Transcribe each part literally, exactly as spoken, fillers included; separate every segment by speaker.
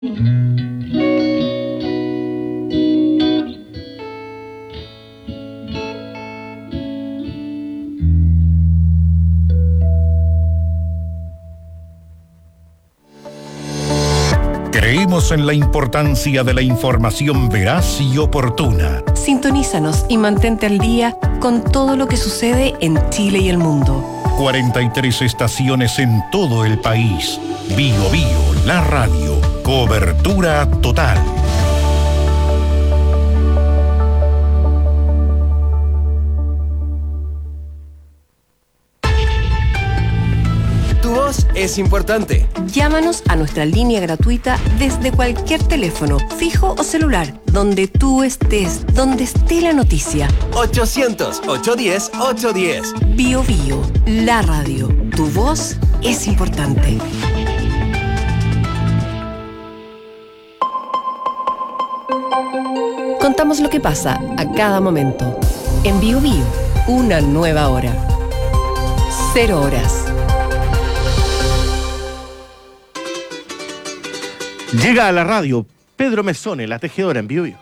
Speaker 1: Creemos en la importancia de la información veraz y oportuna.
Speaker 2: Sintonízanos y mantente al día con todo lo que sucede en Chile y el mundo.
Speaker 1: cuarenta y tres estaciones en todo el país. Bio Bio, la radio. Cobertura total.
Speaker 3: Tu voz es importante.
Speaker 2: Llámanos a nuestra línea gratuita desde cualquier teléfono, fijo o celular, donde tú estés, donde esté la noticia.
Speaker 3: ochocientos, ochocientos diez, ochocientos diez.
Speaker 2: Bio Bio, la radio. Tu voz es importante. Contamos lo que pasa a cada momento. En Bio Bio, una nueva hora. Cero horas.
Speaker 4: Llega a la radio Pedro Mesone, la tejedora en Bio Bio.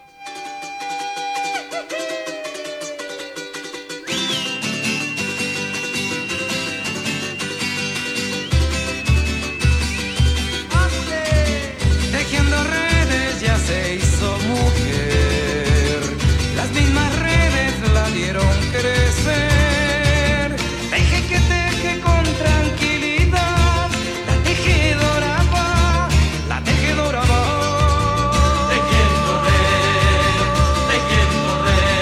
Speaker 5: Tejiendo redes ya se hizo mujer. Las mismas redes la dieron crecer. Teje que teje con tranquilidad. La tejedora va, la tejedora va. Tejiendo red, tejiendo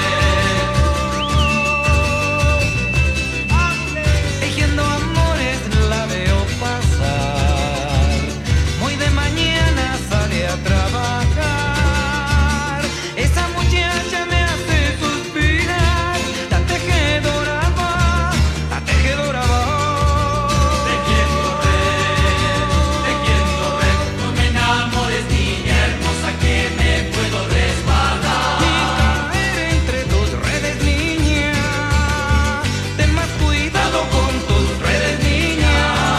Speaker 5: red. Tejiendo amores la veo pasar. Muy de mañana sale a trabajar. Esa muchacha me hace suspirar. La tejedora va, la tejedora va. Tejiendo red, tejiendo red. No me enamores, niña hermosa, que me puedo resbalar. Y caer entre tus redes, niña. Ten más cuidado con tus redes, niña.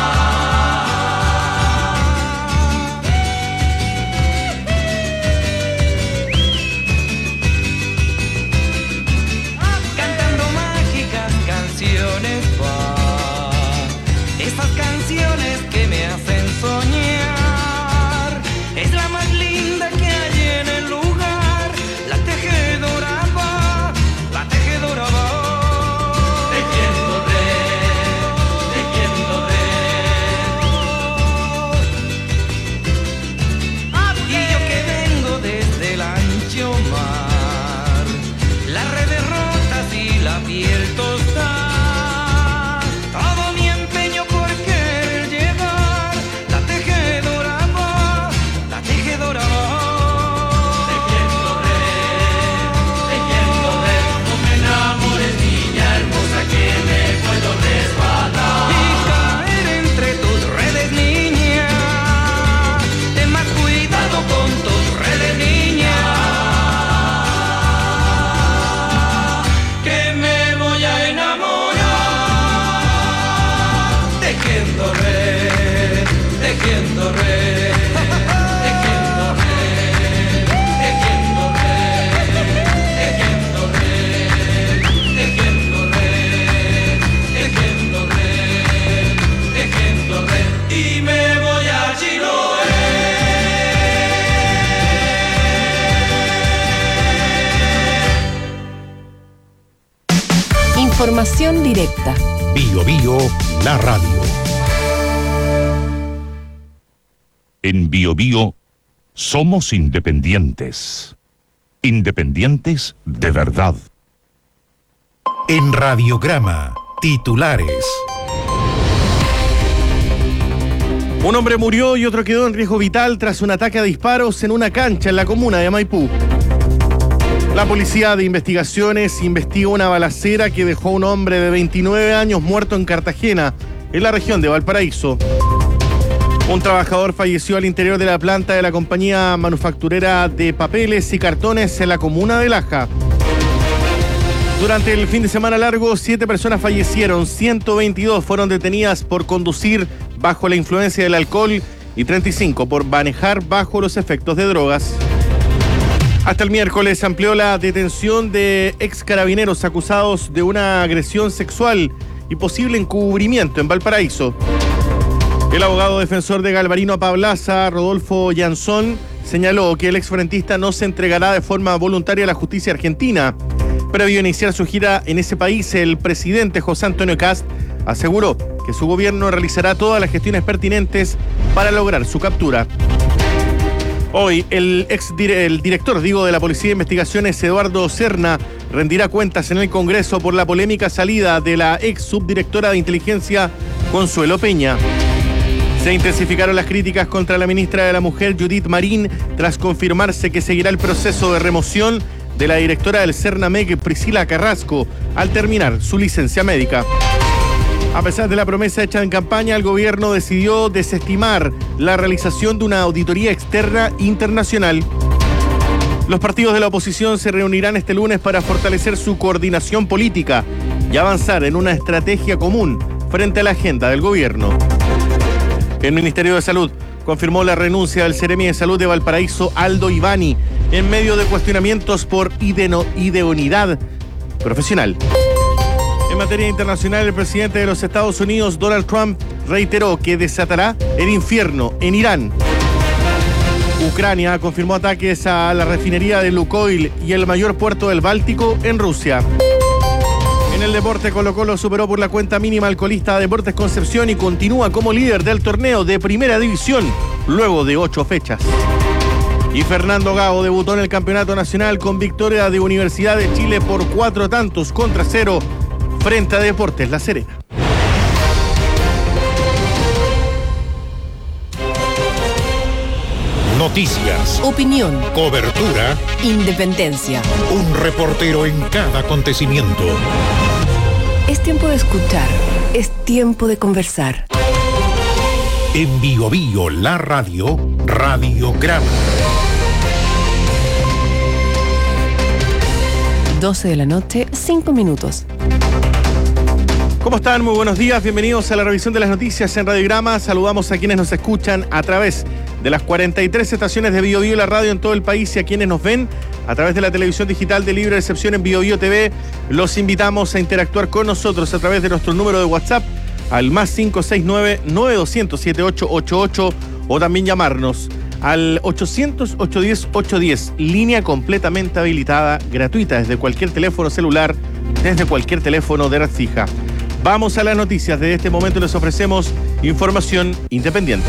Speaker 5: Cantando mágicas canciones va. Esas canciones que me hacen soñar. Es la más linda que hay en el lugar. La tejedora va, la tejedora va. Tejiendo red, tejiendo red. Y yo que vengo desde el ancho mar, las redes rotas y la piel tostada, todo mi empeño por querer llevar. La tejedora va, la tejedora va. Tejiendo red, tejiendo red. No me enamores, niña hermosa, que me puedo resbalar. Y caer entre tus redes, niña. Ten más cuidado con tus redes, niña. Que me voy a enamorar. Tejiendo red, tejiendo red. Tejiendo red, tejiendo red. Tejiendo red, tejiendo red. Tejiendo red, tejiendo red. Y me voy a Chiloé.
Speaker 2: Información directa.
Speaker 1: Bio Bio, la radio. En Bio Bio somos independientes. Independientes de verdad. En Radiograma, titulares.
Speaker 4: Un hombre murió y otro quedó en riesgo vital tras un ataque a disparos en una cancha en la comuna de Maipú. La Policía de Investigaciones investiga una balacera que dejó a un hombre de veintinueve años muerto en Cartagena, en la región de Valparaíso. Un trabajador falleció al interior de la planta de la compañía manufacturera de papeles y cartones en la comuna de Laja. Durante el fin de semana largo, siete personas fallecieron, ciento veintidós fueron detenidas por conducir bajo la influencia del alcohol y treinta y cinco por manejar bajo los efectos de drogas. Hasta el miércoles se amplió la detención de ex carabineros acusados de una agresión sexual y posible encubrimiento en Valparaíso. El abogado defensor de Galvarino Pablaza, Rodolfo Yanzón, señaló que el exfrentista no se entregará de forma voluntaria a la justicia argentina. Previo a iniciar su gira en ese país, el presidente José Antonio Kast aseguró que su gobierno realizará todas las gestiones pertinentes para lograr su captura. Hoy, el ex dire- el director, digo, de la Policía de Investigaciones, Eduardo Serna, rendirá cuentas en el Congreso por la polémica salida de la ex subdirectora de Inteligencia, Consuelo Peña. Se intensificaron las críticas contra la ministra de la Mujer, Judith Marín, tras confirmarse que seguirá el proceso de remoción de la directora del Cernamec, Priscila Carrasco, al terminar su licencia médica. A pesar de la promesa hecha en campaña, el gobierno decidió desestimar la realización de una auditoría externa internacional. Los partidos de la oposición se reunirán este lunes para fortalecer su coordinación política y avanzar en una estrategia común frente a la agenda del gobierno. El Ministerio de Salud confirmó la renuncia del Seremi de Salud de Valparaíso, Aldo Ivani, en medio de cuestionamientos por ideno- idoneidad profesional. En materia internacional, el presidente de los Estados Unidos, Donald Trump, reiteró que desatará el infierno en Irán. Ucrania confirmó ataques a la refinería de Lukoil y el mayor puerto del Báltico en Rusia. En el deporte, Colo-Colo superó por la cuenta mínima al colista Deportes Concepción y continúa como líder del torneo de Primera División luego de ocho fechas. Y Fernando Gago debutó en el Campeonato Nacional con victoria de Universidad de Chile por cuatro tantos contra cero frente a Deportes La Serena.
Speaker 1: Noticias,
Speaker 2: Opinión,
Speaker 1: cobertura,
Speaker 2: independencia.
Speaker 1: un reportero en cada acontecimiento.
Speaker 2: Es tiempo de escuchar, es tiempo de conversar.
Speaker 1: En Bio Bio, la radio, Radiograma.
Speaker 2: doce de la noche, cinco minutos.
Speaker 4: ¿Cómo están? Muy buenos días, bienvenidos a la revisión de las noticias en Radiograma. Saludamos a quienes nos escuchan a través de las cuarenta y tres estaciones de Bio Bio, la radio en todo el país, y a quienes nos ven a través de la televisión digital de libre recepción en Bio Bio T V. Los invitamos a interactuar con nosotros a través de nuestro número de WhatsApp al más cinco seis nueve, nueve dos cero cero, siete ocho ocho ocho o también llamarnos al ochocientos, ochocientos diez, ochocientos diez, línea completamente habilitada, gratuita desde cualquier teléfono celular, desde cualquier teléfono de red fija. Vamos a las noticias. De este momento les ofrecemos información independiente.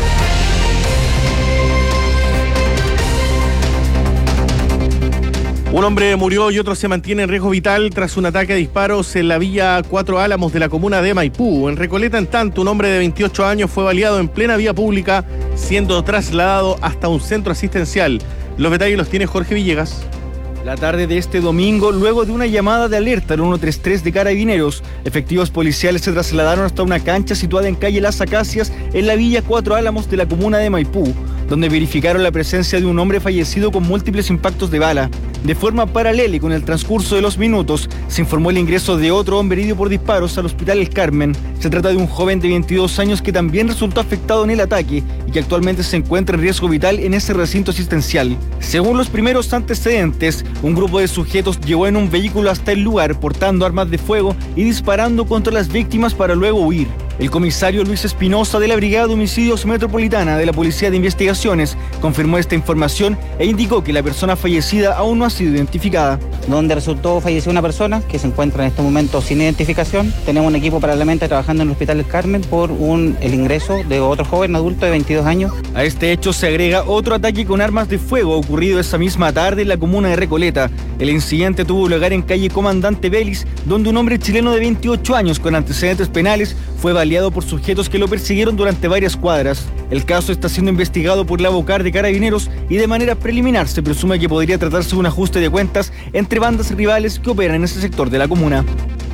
Speaker 4: Un hombre murió y otro se mantiene en riesgo vital tras un ataque a disparos en la vía Cuatro Álamos de la comuna de Maipú. En Recoleta, en tanto, un hombre de veintiocho años fue baleado en plena vía pública, siendo trasladado hasta un centro asistencial. Los detalles los tiene Jorge Villegas.
Speaker 6: La tarde de este domingo, luego de una llamada de alerta al ciento treinta y tres de Carabineros, efectivos policiales se trasladaron hasta una cancha situada en calle Las Acacias, en la villa Cuatro Álamos de la comuna de Maipú, donde verificaron la presencia de un hombre fallecido con múltiples impactos de bala. De forma paralela y con el transcurso de los minutos, se informó el ingreso de otro hombre herido por disparos al Hospital El Carmen. Se trata de un joven de veintidós años que también resultó afectado en el ataque y que actualmente se encuentra en riesgo vital en ese recinto asistencial. Según los primeros antecedentes, un grupo de sujetos llegó en un vehículo hasta el lugar portando armas de fuego y disparando contra las víctimas para luego huir. El comisario Luis Espinosa de la Brigada de Homicidios Metropolitana de la Policía de Investigaciones confirmó esta información e indicó que la persona fallecida aún no ha sido identificada.
Speaker 7: Donde resultó fallecida una persona que se encuentra en este momento sin identificación. Tenemos un equipo paralelamente trabajando en el Hospital El Carmen por un, el ingreso de otro joven adulto de veintidós años.
Speaker 6: A este hecho se agrega otro ataque con armas de fuego ocurrido esa misma tarde en la comuna de Recoleta. El incidente tuvo lugar en calle Comandante Vélez, donde un hombre chileno de veintiocho años con antecedentes penales fue baleado por sujetos que lo persiguieron durante varias cuadras. El caso está siendo investigado por la Bocar de Carabineros y de manera preliminar se presume que podría tratarse de un ajuste de cuentas entre bandas rivales que operan en ese sector de la comuna.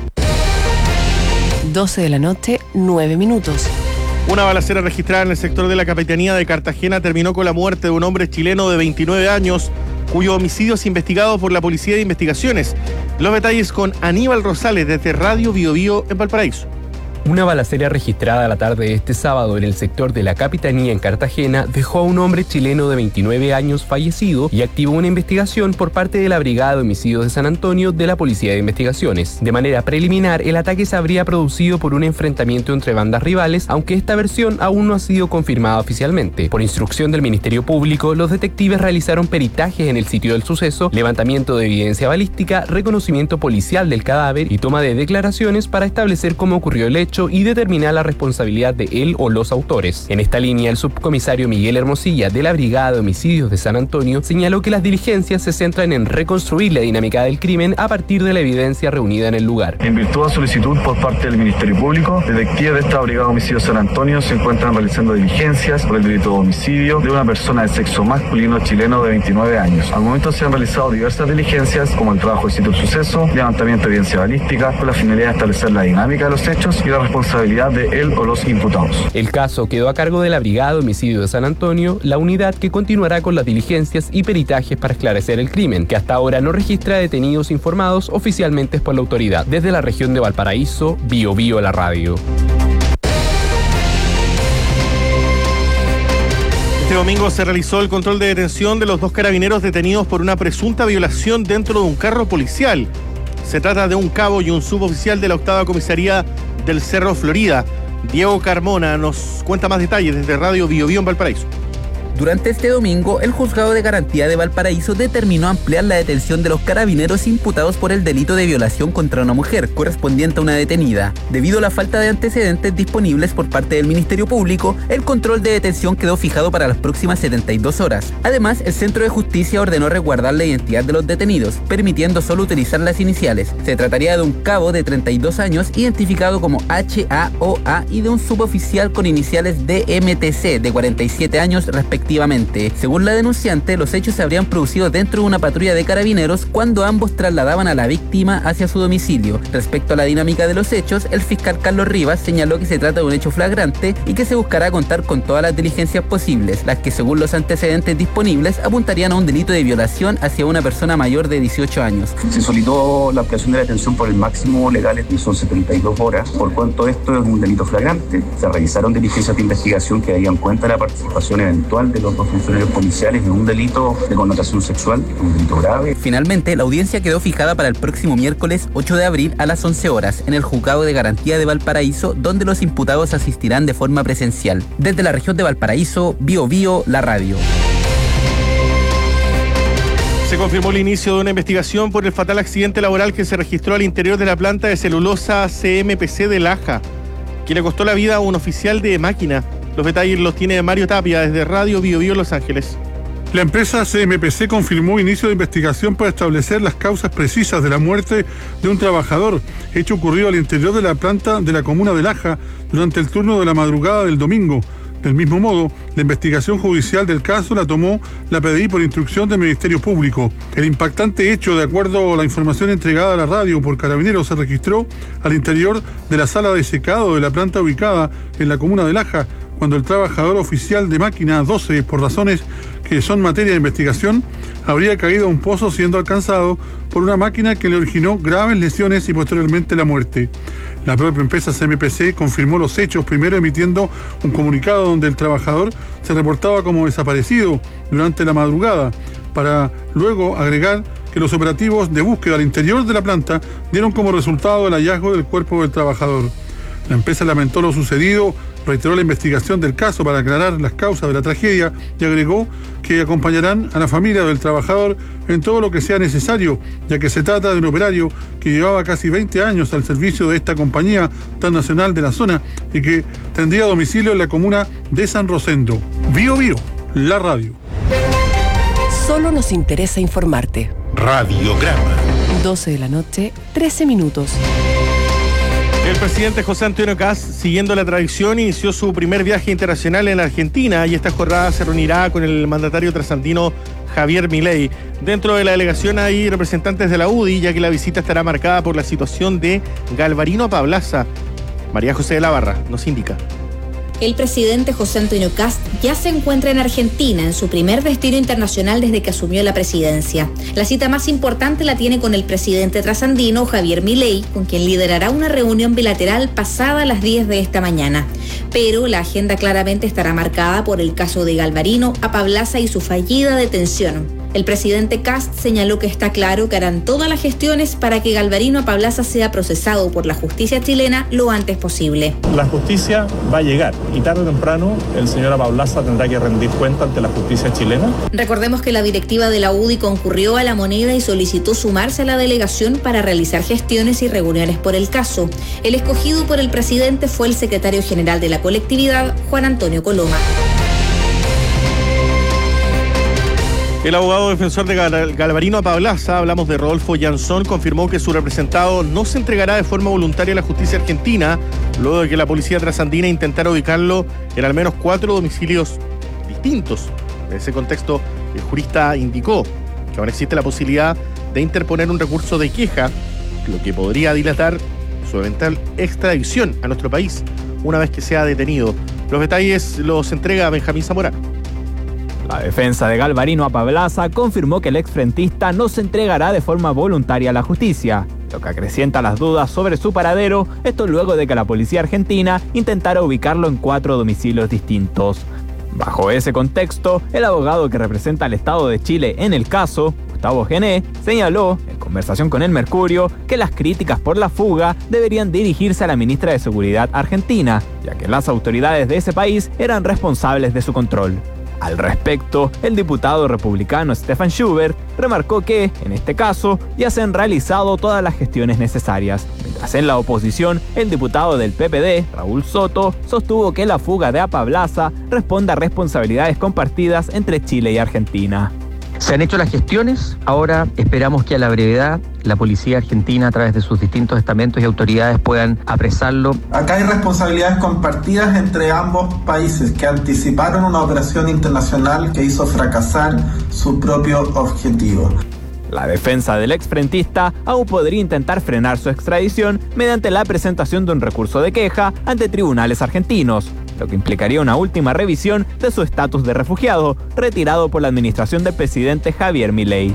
Speaker 2: doce de la noche, nueve minutos.
Speaker 4: Una balacera registrada en el sector de la Capitanía de Cartagena terminó con la muerte de un hombre chileno de veintinueve años, cuyo homicidio es investigado por la Policía de Investigaciones. Los detalles con Aníbal Rosales desde Radio Bio Bio en Valparaíso.
Speaker 8: Una balacera registrada la tarde de este sábado en el sector de la Capitanía en Cartagena dejó a un hombre chileno de veintinueve años fallecido y activó una investigación por parte de la Brigada de Homicidios de San Antonio de la Policía de Investigaciones. De manera preliminar, el ataque se habría producido por un enfrentamiento entre bandas rivales, aunque esta versión aún no ha sido confirmada oficialmente. Por instrucción del Ministerio Público, los detectives realizaron peritajes en el sitio del suceso, levantamiento de evidencia balística, reconocimiento policial del cadáver y toma de declaraciones para establecer cómo ocurrió el hecho y determinar la responsabilidad de él o los autores. En esta línea, el subcomisario Miguel Hermosilla de la Brigada de Homicidios de San Antonio señaló que las diligencias se centran en reconstruir la dinámica del crimen a partir de la evidencia reunida en el lugar.
Speaker 9: En virtud de solicitud por parte del Ministerio Público, detectives de esta Brigada de Homicidios de San Antonio se encuentran realizando diligencias por el delito de homicidio de una persona de sexo masculino chileno de veintinueve años. Al momento se han realizado diversas diligencias, como el trabajo del sitio del suceso, levantamiento de evidencia balística, con la finalidad de establecer la dinámica de los hechos y la responsabilidad de él o los imputados.
Speaker 8: El caso quedó a cargo de la Brigada de Homicidio de San Antonio, la unidad que continuará con las diligencias y peritajes para esclarecer el crimen, que hasta ahora no registra detenidos informados oficialmente por la autoridad. Desde la región de Valparaíso, Bio Bio la radio.
Speaker 4: Este domingo se realizó el control de detención de los dos carabineros detenidos por una presunta violación dentro de un carro policial. Se trata de un cabo y un suboficial de la octava comisaría del Cerro Florida. Diego Carmona nos cuenta más detalles desde Radio Bio Bio en Valparaíso.
Speaker 10: Durante este domingo, el Juzgado de Garantía de Valparaíso determinó ampliar la detención de los carabineros imputados por el delito de violación contra una mujer, correspondiente a una detenida. Debido a la falta de antecedentes disponibles por parte del Ministerio Público, el control de detención quedó fijado para las próximas setenta y dos horas. Además, el Centro de Justicia ordenó resguardar la identidad de los detenidos, permitiendo solo utilizar las iniciales. Se trataría de un cabo de treinta y dos años, identificado como H A O A, y de un suboficial con iniciales D M T C, de cuarenta y siete años respectivamente. Según la denunciante, los hechos se habrían producido dentro de una patrulla de carabineros cuando ambos trasladaban a la víctima hacia su domicilio. Respecto a la dinámica de los hechos, el fiscal Carlos Rivas señaló que se trata de un hecho flagrante y que se buscará contar con todas las diligencias posibles, las que según los antecedentes disponibles apuntarían a un delito de violación hacia una persona mayor de dieciocho años.
Speaker 11: Se solicitó la ampliación de la detención por el máximo legal, que son setenta y dos horas, por cuanto esto es un delito flagrante. Se realizaron diligencias de investigación que darían cuenta de la participación eventual de los dos funcionarios policiales en un delito de connotación sexual, un delito grave.
Speaker 10: Finalmente, la audiencia quedó fijada para el próximo miércoles ocho de abril a las once horas en el Juzgado de Garantía de Valparaíso, donde los imputados asistirán de forma presencial. Desde la región de Valparaíso, Bio Bio la radio.
Speaker 4: Se confirmó el inicio de una investigación por el fatal accidente laboral que se registró al interior de la planta de celulosa C M P C de Laja, que le costó la vida a un oficial de máquina. Los detalles los tiene Mario Tapia desde Radio Bio Bio Los Ángeles.
Speaker 12: La empresa C M P C confirmó inicio de investigación para establecer las causas precisas de la muerte de un trabajador, hecho ocurrido al interior de la planta de la comuna de Laja durante el turno de la madrugada del domingo. Del mismo modo, la investigación judicial del caso la tomó la P D I por instrucción del Ministerio Público. El impactante hecho, de acuerdo a la información entregada a la radio por Carabineros, se registró al interior de la sala de secado de la planta ubicada en la comuna de Laja, cuando el trabajador oficial de máquina doce, por razones que son materia de investigación, habría caído a un pozo siendo alcanzado por una máquina que le originó graves lesiones y posteriormente la muerte. La propia empresa C M P C confirmó los hechos, primero emitiendo un comunicado donde el trabajador se reportaba como desaparecido durante la madrugada, para luego agregar que los operativos de búsqueda al interior de la planta dieron como resultado el hallazgo del cuerpo del trabajador. La empresa lamentó lo sucedido, reiteró la investigación del caso para aclarar las causas de la tragedia y agregó que acompañarán a la familia del trabajador en todo lo que sea necesario, ya que se trata de un operario que llevaba casi veinte años al servicio de esta compañía tan nacional de la zona y que tendría domicilio en la comuna de San Rosendo. Bio Bio, la radio.
Speaker 2: Solo nos interesa informarte.
Speaker 1: Radiograma.
Speaker 2: doce de la noche, trece minutos.
Speaker 4: El presidente José Antonio Kast, siguiendo la tradición, inició su primer viaje internacional en Argentina y esta jornada se reunirá con el mandatario trasandino Javier Milei. Dentro de la delegación hay representantes de la U D I, ya que la visita estará marcada por la situación de Galvarino Pablaza. María José de la Barra nos indica.
Speaker 13: El presidente José Antonio Kast ya se encuentra en Argentina, en su primer destino internacional desde que asumió la presidencia. La cita más importante la tiene con el presidente trasandino Javier Milei, con quien liderará una reunión bilateral pasada las diez de esta mañana. Pero la agenda claramente estará marcada por el caso de Galvarino Apablaza y su fallida detención. El presidente Kast señaló que está claro que harán todas las gestiones para que Galvarino Apablaza sea procesado por la justicia chilena lo antes posible.
Speaker 14: La justicia va a llegar y tarde o temprano el señor Apablaza tendrá que rendir cuenta ante la justicia chilena.
Speaker 13: Recordemos que la directiva de la U D I concurrió a La Moneda y solicitó sumarse a la delegación para realizar gestiones y reuniones por el caso. El escogido por el presidente fue el secretario general de la colectividad, Juan Antonio Coloma.
Speaker 4: El abogado defensor de Gal- Galvarino Apablaza, hablamos de Rodolfo Yansón, confirmó que su representado no se entregará de forma voluntaria a la justicia argentina, luego de que la policía trasandina intentara ubicarlo en al menos cuatro domicilios distintos. En ese contexto, el jurista indicó que aún existe la posibilidad de interponer un recurso de queja, lo que podría dilatar su eventual extradición a nuestro país una vez que sea detenido. Los detalles los entrega Benjamín Zamora.
Speaker 15: La defensa de Galvarino Apablaza confirmó que el exfrentista no se entregará de forma voluntaria a la justicia, lo que acrecienta las dudas sobre su paradero, esto luego de que la policía argentina intentara ubicarlo en cuatro domicilios distintos. Bajo ese contexto, el abogado que representa al Estado de Chile en el caso, Gustavo Gené, señaló, en conversación con El Mercurio, que las críticas por la fuga deberían dirigirse a la ministra de Seguridad argentina, ya que las autoridades de ese país eran responsables de su control. Al respecto, el diputado republicano Stefan Schubert remarcó que, en este caso, ya se han realizado todas las gestiones necesarias, mientras en la oposición, el diputado del P P D, Raúl Soto, sostuvo que la fuga de Apablaza responde a responsabilidades compartidas entre Chile y Argentina.
Speaker 16: Se han hecho las gestiones, ahora esperamos que a la brevedad la policía argentina a través de sus distintos estamentos y autoridades puedan apresarlo.
Speaker 17: Acá hay responsabilidades compartidas entre ambos países que anticiparon una operación internacional que hizo fracasar su propio objetivo.
Speaker 15: La defensa del exfrentista aún podría intentar frenar su extradición mediante la presentación de un recurso de queja ante tribunales argentinos, lo que implicaría una última revisión de su estatus de refugiado, retirado por la administración del presidente Javier Milei.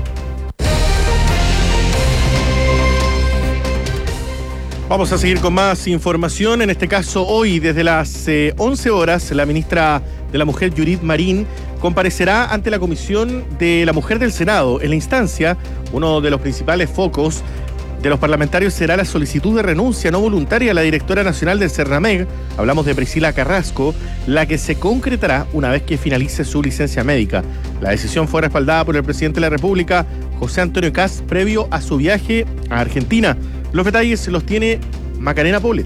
Speaker 4: Vamos a seguir con más información. En este caso, hoy, desde las eh, once horas, la ministra de la Mujer, Judith Marín, comparecerá ante la Comisión de la Mujer del Senado. En la instancia, uno de los principales focos de los parlamentarios será la solicitud de renuncia no voluntaria a la directora nacional del CERNAMEG, hablamos de Priscila Carrasco, la que se concretará una vez que finalice su licencia médica. La decisión fue respaldada por el presidente de la República, José Antonio Kast, previo a su viaje a Argentina. Los detalles los tiene Macarena Poblete.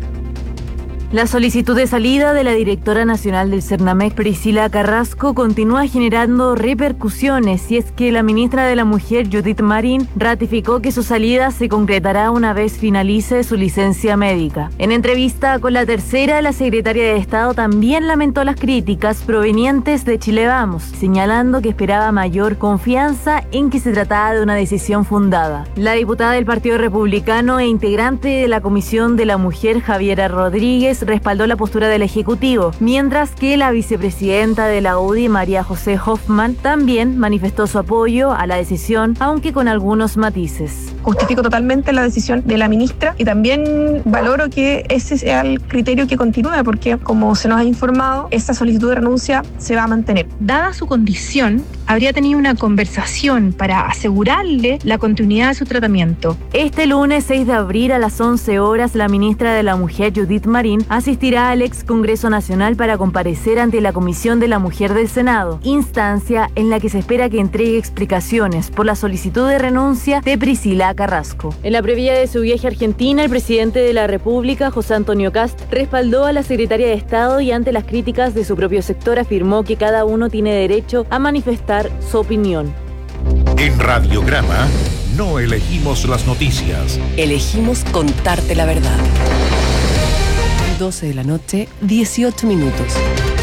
Speaker 18: La solicitud de salida de la directora nacional del CERNAMEG, Priscila Carrasco, continúa generando repercusiones, y es que la ministra de la Mujer, Judith Marín, ratificó que su salida se concretará una vez finalice su licencia médica. En entrevista con La Tercera, la secretaria de Estado también lamentó las críticas provenientes de Chile Vamos, señalando que esperaba mayor confianza en que se trataba de una decisión fundada. La diputada del Partido Republicano e integrante de la Comisión de la Mujer, Javiera Rodríguez, respaldó la postura del Ejecutivo, mientras que la vicepresidenta de la U D I, María José Hoffman, también manifestó su apoyo a la decisión, aunque con algunos matices.
Speaker 19: Justifico totalmente la decisión de la ministra y también valoro que ese sea el criterio que continúe, porque, como se nos ha informado, esta solicitud de renuncia se va a mantener.
Speaker 20: Dada su condición, habría tenido una conversación para asegurarle la continuidad de su tratamiento.
Speaker 18: Este lunes seis de abril a las once horas, la ministra de la Mujer, Judith Marín, asistirá al ex Congreso Nacional para comparecer ante la Comisión de la Mujer del Senado, instancia en la que se espera que entregue explicaciones por la solicitud de renuncia de Priscila Carrasco. En la previa de su viaje a Argentina, el presidente de la República, José Antonio Kast, respaldó a la secretaria de Estado y, ante las críticas de su propio sector, afirmó que cada uno tiene derecho a manifestar su opinión.
Speaker 1: En Radiograma no elegimos las noticias.
Speaker 2: Elegimos contarte la verdad. doce de la noche, dieciocho minutos.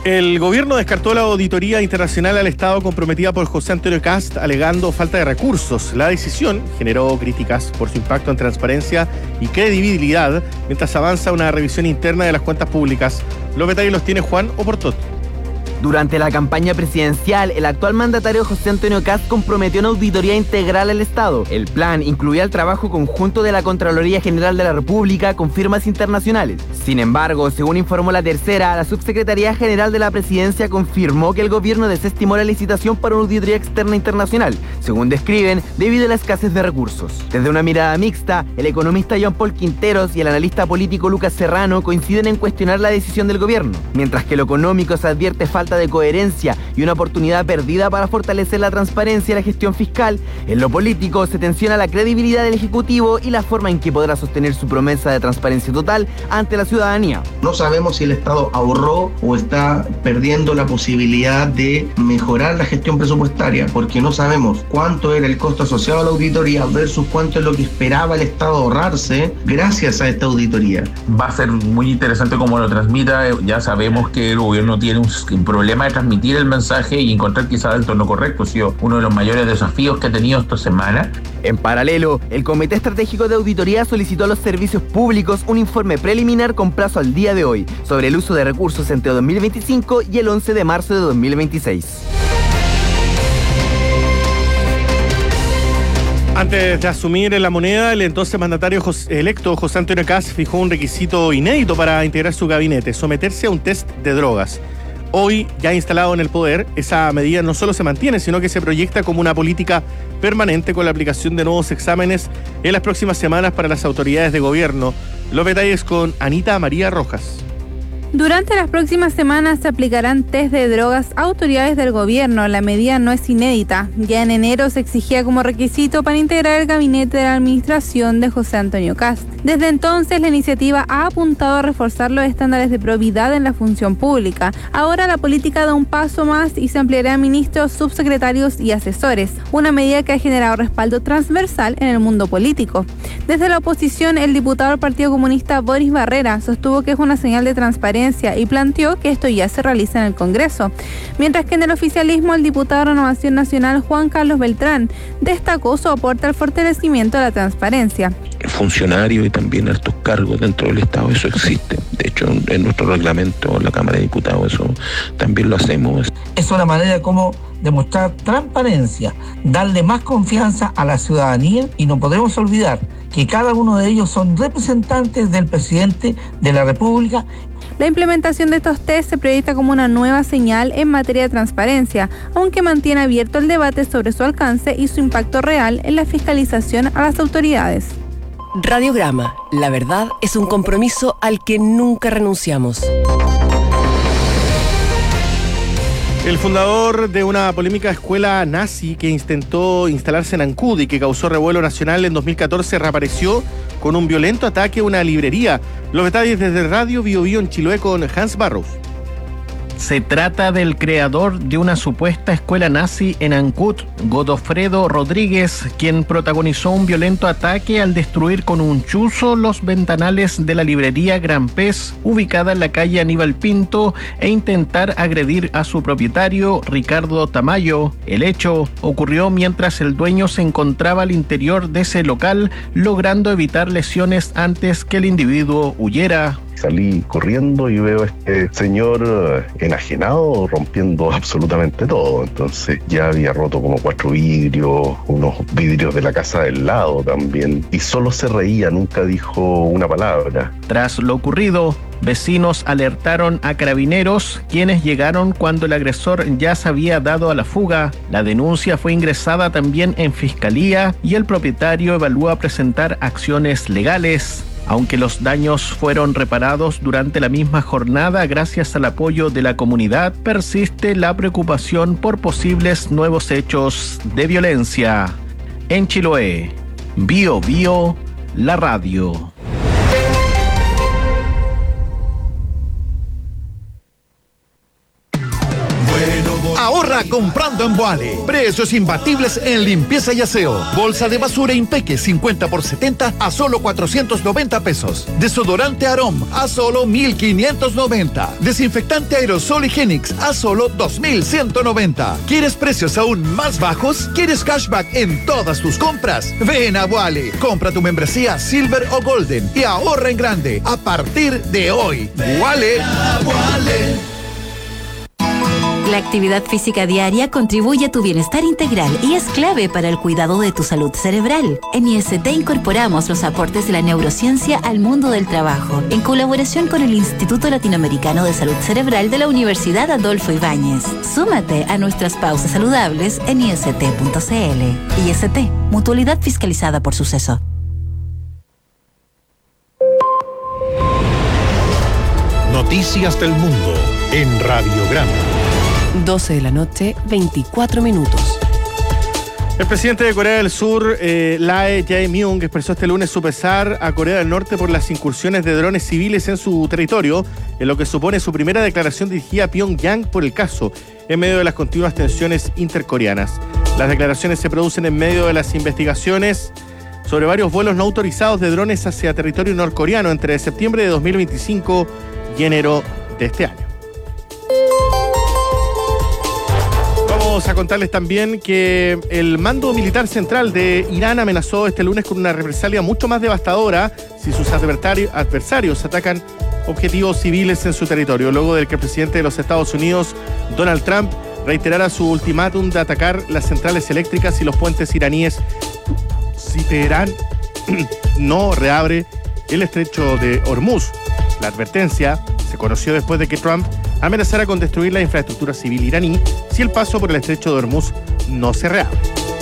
Speaker 4: El gobierno descartó la auditoría internacional al Estado comprometida por José Antonio Kast, alegando falta de recursos. La decisión generó críticas por su impacto en transparencia y credibilidad, mientras avanza una revisión interna de las cuentas públicas. Los detalles los tiene Juan Oportot.
Speaker 21: Durante la campaña presidencial, el actual mandatario José Antonio Kast comprometió una auditoría integral al Estado. El plan incluía el trabajo conjunto de la Contraloría General de la República con firmas internacionales. Sin embargo, según informó La Tercera, la Subsecretaría General de la Presidencia confirmó que el gobierno desestimó la licitación para una auditoría externa internacional, según describen, debido a la escasez de recursos. Desde una mirada mixta, el economista Jean Paul Quinteros y el analista político Lucas Serrano coinciden en cuestionar la decisión del gobierno, mientras que lo económico se advierte falta de coherencia y una oportunidad perdida para fortalecer la transparencia y la gestión fiscal. En lo político se tensiona la credibilidad del Ejecutivo y la forma en que podrá sostener su promesa de transparencia total ante la ciudadanía.
Speaker 22: No sabemos si el Estado ahorró o está perdiendo la posibilidad de mejorar la gestión presupuestaria, porque no sabemos cuánto era el costo asociado a la auditoría versus cuánto es lo que esperaba el Estado ahorrarse gracias a esta auditoría.
Speaker 23: Va a ser muy interesante cómo lo transmita. Ya sabemos que el gobierno tiene un problema de transmitir el mensaje y encontrar quizás el tono correcto. Ha sido uno de los mayores desafíos que ha tenido esta semana.
Speaker 21: En paralelo, el Comité Estratégico de Auditoría solicitó a los servicios públicos un informe preliminar con plazo al día de hoy sobre el uso de recursos entre dos mil veinticinco y el once de marzo de dos mil veintiséis.
Speaker 4: Antes de asumir en la moneda, el entonces mandatario José, electo José Antonio Kast fijó un requisito inédito para integrar su gabinete: someterse a un test de drogas. Hoy, ya instalado en el poder, esa medida no solo se mantiene, sino que se proyecta como una política permanente con la aplicación de nuevos exámenes en las próximas semanas para las autoridades de gobierno. Los detalles con Anita María Rojas.
Speaker 24: Durante las próximas semanas se aplicarán test de drogas a autoridades del gobierno. La medida no es inédita. Ya en enero se exigía como requisito para integrar el gabinete de la administración de José Antonio Kast. Desde entonces, la iniciativa ha apuntado a reforzar los estándares de probidad en la función pública. Ahora la política da un paso más y se ampliará a ministros, subsecretarios y asesores, una medida que ha generado respaldo transversal en el mundo político. Desde la oposición, el diputado del Partido Comunista Boris Barrera sostuvo que es una señal de transparencia y planteó que esto ya se realiza en el Congreso. Mientras que en el oficialismo, el diputado de Renovación Nacional Juan Carlos Beltrán destacó su aporte al fortalecimiento de la transparencia.
Speaker 25: Funcionarios y también altos cargos dentro del Estado, eso existe. De hecho, en nuestro reglamento, en la Cámara de Diputados, eso también lo hacemos.
Speaker 26: Es una manera como demostrar transparencia, darle más confianza a la ciudadanía, y no podemos olvidar que cada uno de ellos son representantes del presidente de la República.
Speaker 24: La implementación de estos test se proyecta como una nueva señal en materia de transparencia, aunque mantiene abierto el debate sobre su alcance y su impacto real en la fiscalización a las autoridades.
Speaker 2: Radiograma, la verdad es un compromiso al que nunca renunciamos.
Speaker 4: El fundador de una polémica escuela nazi que intentó instalarse en Ancud y que causó revuelo nacional en dos mil catorce reapareció con un violento ataque a una librería. Los detalles desde Radio Bio Bio en Chiloé con Hans Barros.
Speaker 27: Se trata del creador de una supuesta escuela nazi en Ancud, Godofredo Rodríguez, quien protagonizó un violento ataque al destruir con un chuzo los ventanales de la librería Gran Pez, ubicada en la calle Aníbal Pinto, e intentar agredir a su propietario, Ricardo Tamayo. El hecho ocurrió mientras el dueño se encontraba al interior de ese local, logrando evitar lesiones antes que el individuo huyera.
Speaker 28: Salí corriendo y veo a este señor enajenado, rompiendo absolutamente todo. Entonces ya había roto como cuatro vidrios, unos vidrios de la casa del lado también. Y solo se reía, nunca dijo una palabra.
Speaker 27: Tras lo ocurrido, vecinos alertaron a carabineros, quienes llegaron cuando el agresor ya se había dado a la fuga. La denuncia fue ingresada también en fiscalía y el propietario evalúa presentar acciones legales. Aunque los daños fueron reparados durante la misma jornada gracias al apoyo de la comunidad, persiste la preocupación por posibles nuevos hechos de violencia. En Chiloé, Bio Bio, la radio.
Speaker 1: Ahorra
Speaker 3: ahora comprando en Boale. Precios imbatibles en limpieza y aseo. Bolsa de basura Impeque cincuenta por setenta a solo cuatrocientos noventa pesos. Desodorante Arom a solo mil quinientos noventa. Desinfectante aerosol Higienix a solo dos mil ciento noventa. ¿Quieres precios aún más bajos? ¿Quieres cashback en todas tus compras? Ven a Boale. Compra tu membresía Silver o Golden y ahorra en grande a partir de hoy. Boale.
Speaker 5: La actividad física diaria contribuye a tu bienestar integral y es clave para el cuidado de tu salud cerebral. En I S T incorporamos los aportes de la neurociencia al mundo del trabajo, en colaboración con el Instituto Latinoamericano de Salud Cerebral de la Universidad Adolfo Ibáñez. Súmate a nuestras pausas saludables en I S T punto C L. I S T, mutualidad fiscalizada por Suceso.
Speaker 1: Noticias del mundo en Radiograma.
Speaker 2: doce de la noche, veinticuatro minutos.
Speaker 4: El presidente de Corea del Sur, eh, Lee Jae-myung, expresó este lunes su pesar a Corea del Norte por las incursiones de drones civiles en su territorio, en lo que supone su primera declaración dirigida a Pyongyang por el caso, en medio de las continuas tensiones intercoreanas. Las declaraciones se producen en medio de las investigaciones sobre varios vuelos no autorizados de drones hacia territorio norcoreano entre septiembre de dos mil veinticinco y enero de este año. Vamos a contarles también que el mando militar central de Irán amenazó este lunes con una represalia mucho más devastadora si sus adversarios atacan objetivos civiles en su territorio, luego del que el presidente de los Estados Unidos, Donald Trump, reiterara su ultimátum de atacar las centrales eléctricas y los puentes iraníes si Teherán no reabre el estrecho de Hormuz. La advertencia se conoció después de que Trump amenazara con destruir la infraestructura civil iraní si el paso por el estrecho de Hormuz no se reabre.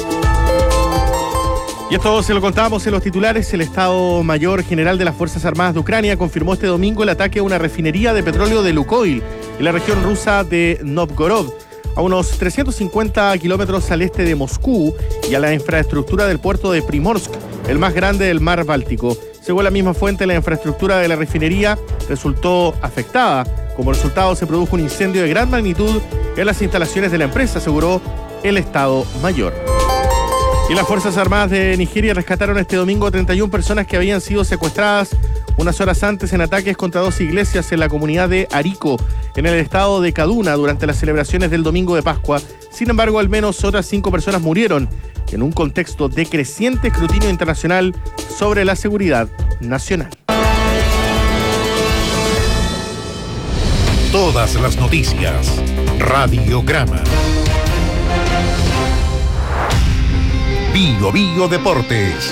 Speaker 4: Y esto se lo contábamos en los titulares. El Estado Mayor General de las Fuerzas Armadas de Ucrania confirmó este domingo el ataque a una refinería de petróleo de Lukoil en la región rusa de Novgorod, a unos trescientos cincuenta kilómetros al este de Moscú, y a la infraestructura del puerto de Primorsk, el más grande del mar Báltico. Según la misma fuente, la infraestructura de la refinería resultó afectada. Como resultado, se produjo un incendio de gran magnitud en las instalaciones de la empresa, aseguró el Estado Mayor. Y las Fuerzas Armadas de Nigeria rescataron este domingo treinta y una personas que habían sido secuestradas unas horas antes en ataques contra dos iglesias en la comunidad de Ariko, en el estado de Kaduna, durante las celebraciones del domingo de Pascua. Sin embargo, al menos otras cinco personas murieron en un contexto de creciente escrutinio internacional sobre la seguridad nacional.
Speaker 1: Todas las noticias. Radiograma. Bio Bio Deportes.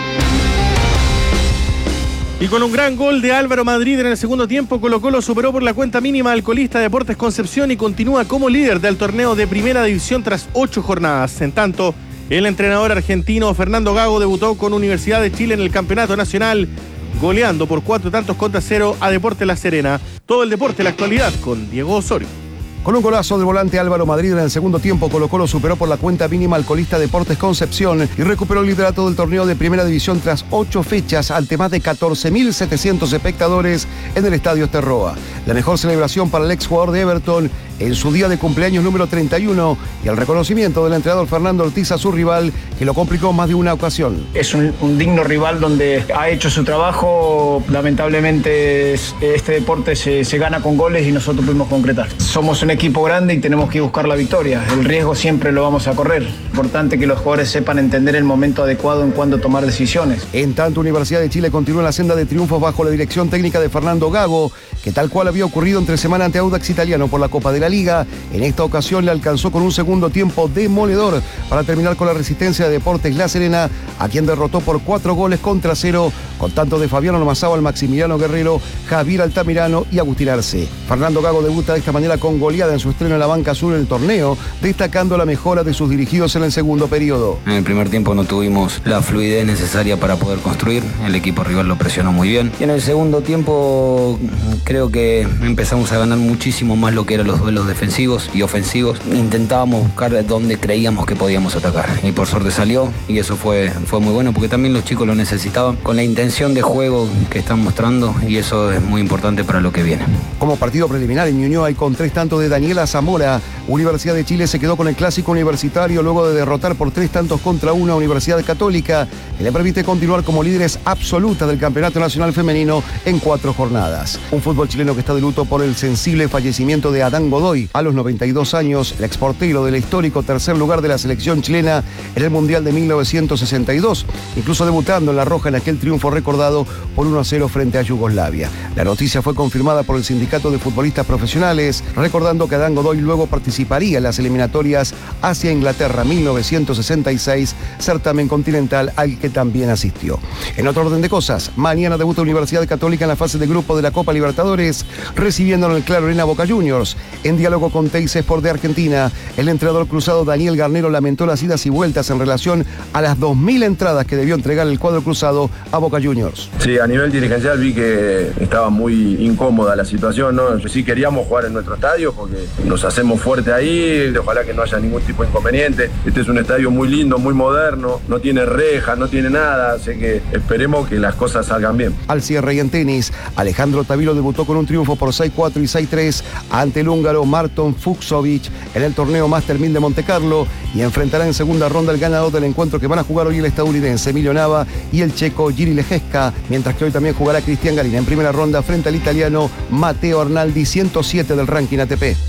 Speaker 4: Y con un gran gol de Álvaro Madrid en el segundo tiempo, Colo-Colo superó por la cuenta mínima al colista Deportes Concepción y continúa como líder del torneo de Primera División tras ocho jornadas. En tanto, el entrenador argentino Fernando Gago debutó con Universidad de Chile en el Campeonato Nacional, goleando por cuatro tantos contra cero a Deportes La Serena. Todo el deporte, la actualidad, con Diego Osorio.
Speaker 6: Con un golazo del volante Álvaro Madrid en el segundo tiempo, Colo-Colo superó por la cuenta mínima al colista Deportes Concepción y recuperó el liderato del torneo de Primera División tras ocho fechas ante más de catorce mil setecientos espectadores en el Estadio Esterroa. La mejor celebración para el exjugador de Everton en su día de cumpleaños número treinta y uno y el reconocimiento del entrenador Fernando Ortiz a su rival, que lo complicó más de una ocasión.
Speaker 7: Es un, un digno rival donde ha hecho su trabajo. Lamentablemente este deporte se, se gana con goles y nosotros pudimos concretar. Somos un equipo grande y tenemos que buscar la victoria. El riesgo siempre lo vamos a correr. Importante que los jugadores sepan entender el momento adecuado en cuándo tomar decisiones.
Speaker 6: En tanto, Universidad de Chile continúa en la senda de triunfos bajo la dirección técnica de Fernando Gago, que tal cual había ocurrido entre semana ante Audax Italiano por la Copa de la Liga, en esta ocasión le alcanzó con un segundo tiempo demoledor para terminar con la resistencia de Deportes La Serena, a quien derrotó por cuatro goles contra cero, con tanto de Fabiano Nomazábal, Maximiliano Guerrero, Javier Altamirano y Agustín Arce. Fernando Gago debuta de esta manera con goleada en su estreno en la banca azul en el torneo, destacando la mejora de sus dirigidos en el segundo periodo.
Speaker 8: En el primer tiempo no tuvimos la fluidez necesaria para poder construir, el equipo rival lo presionó muy bien, y en el segundo tiempo creo que empezamos a ganar muchísimo más lo que eran los duelos duelos defensivos y ofensivos, intentábamos buscar dónde creíamos que podíamos atacar. Y por suerte salió, y eso fue, fue muy bueno, porque también los chicos lo necesitaban, con la intención de juego que están mostrando, y eso es muy importante para lo que viene.
Speaker 6: Como partido preliminar en Ñuñoa y con tres tantos de Daniela Zamora, Universidad de Chile se quedó con el clásico universitario luego de derrotar por tres tantos contra una Universidad Católica, que le permite continuar como líderes absolutas del Campeonato Nacional Femenino en cuatro jornadas. Un fútbol chileno que está de luto por el sensible fallecimiento de Adán Godoy. A los noventa y dos años, el exportero del histórico tercer lugar de la selección chilena en el Mundial de mil novecientos sesenta y dos, incluso debutando en La Roja en aquel triunfo recordado por uno a cero frente a Yugoslavia. La noticia fue confirmada por el Sindicato de Futbolistas Profesionales, recordando que Adán Godoy luego participaría en las eliminatorias hacia Inglaterra mil novecientos sesenta y seis, certamen continental al que también asistió. En otro orden de cosas, mañana debuta Universidad Católica en la fase de grupo de la Copa Libertadores, recibiendo en el Claro Arena Boca Juniors. En diálogo con Teis Sport de Argentina, el entrenador cruzado Daniel Garnero lamentó las idas y vueltas en relación a las dos mil entradas que debió entregar el cuadro cruzado a Boca Juniors.
Speaker 9: Sí, a nivel dirigencial vi que estaba muy incómoda la situación, ¿no? Sí queríamos jugar en nuestro estadio porque nos hacemos fuerte ahí, ojalá que no haya ningún tipo de inconveniente. Este es un estadio muy lindo, muy moderno, no tiene rejas, no tiene nada, así que esperemos que las cosas salgan bien.
Speaker 6: Al cierre y en tenis, Alejandro Tavilo debutó con un triunfo por seis cuatro y seis tres ante el húngaro Marton Fucsovic en el torneo Master mil de Monte Carlo, y enfrentará en segunda ronda el ganador del encuentro que van a jugar hoy el estadounidense Emilio Nava y el checo Jiri Lejeska, mientras que hoy también jugará Cristian Galina en primera ronda frente al italiano Matteo Arnaldi, ciento siete del ranking A T P.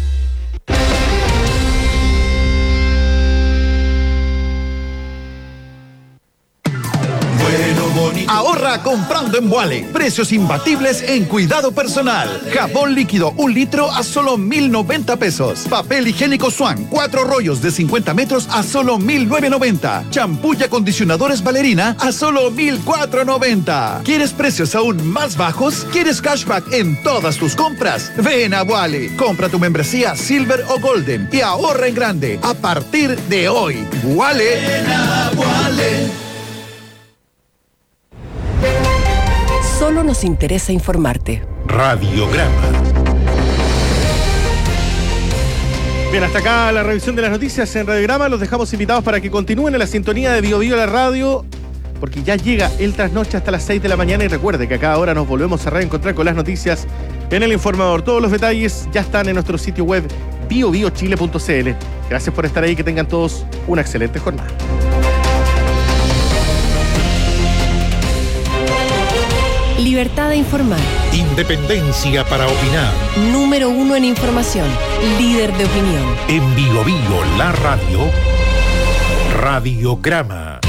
Speaker 3: Ahorra comprando en Vuale. Precios imbatibles en cuidado personal. Jabón líquido un litro a solo mil noventa pesos. Papel higiénico Swan, cuatro rollos de cincuenta metros a solo mil novecientos noventa. Champú y acondicionadores Valerina a solo mil cuatrocientos noventa. ¿Quieres precios aún más bajos? ¿Quieres cashback en todas tus compras? Ven a Vuale. Compra tu membresía Silver o Golden y ahorra en grande a partir de hoy. Vuale. Ven a Vuale.
Speaker 2: Solo nos interesa informarte.
Speaker 1: Radiograma.
Speaker 4: Bien, hasta acá la revisión de las noticias en Radiograma. Los dejamos invitados para que continúen en la sintonía de Bio Bio la radio, porque ya llega el trasnoche hasta las seis de la mañana. Y recuerde que a cada hora nos volvemos a reencontrar con las noticias en El Informador. Todos los detalles ya están en nuestro sitio web bio bio chile punto c l. Gracias por estar ahí, que tengan todos una excelente jornada.
Speaker 2: Libertad de informar.
Speaker 1: Independencia para opinar.
Speaker 2: Número uno en información. Líder de opinión.
Speaker 1: En Bio Bio la radio. Radiograma.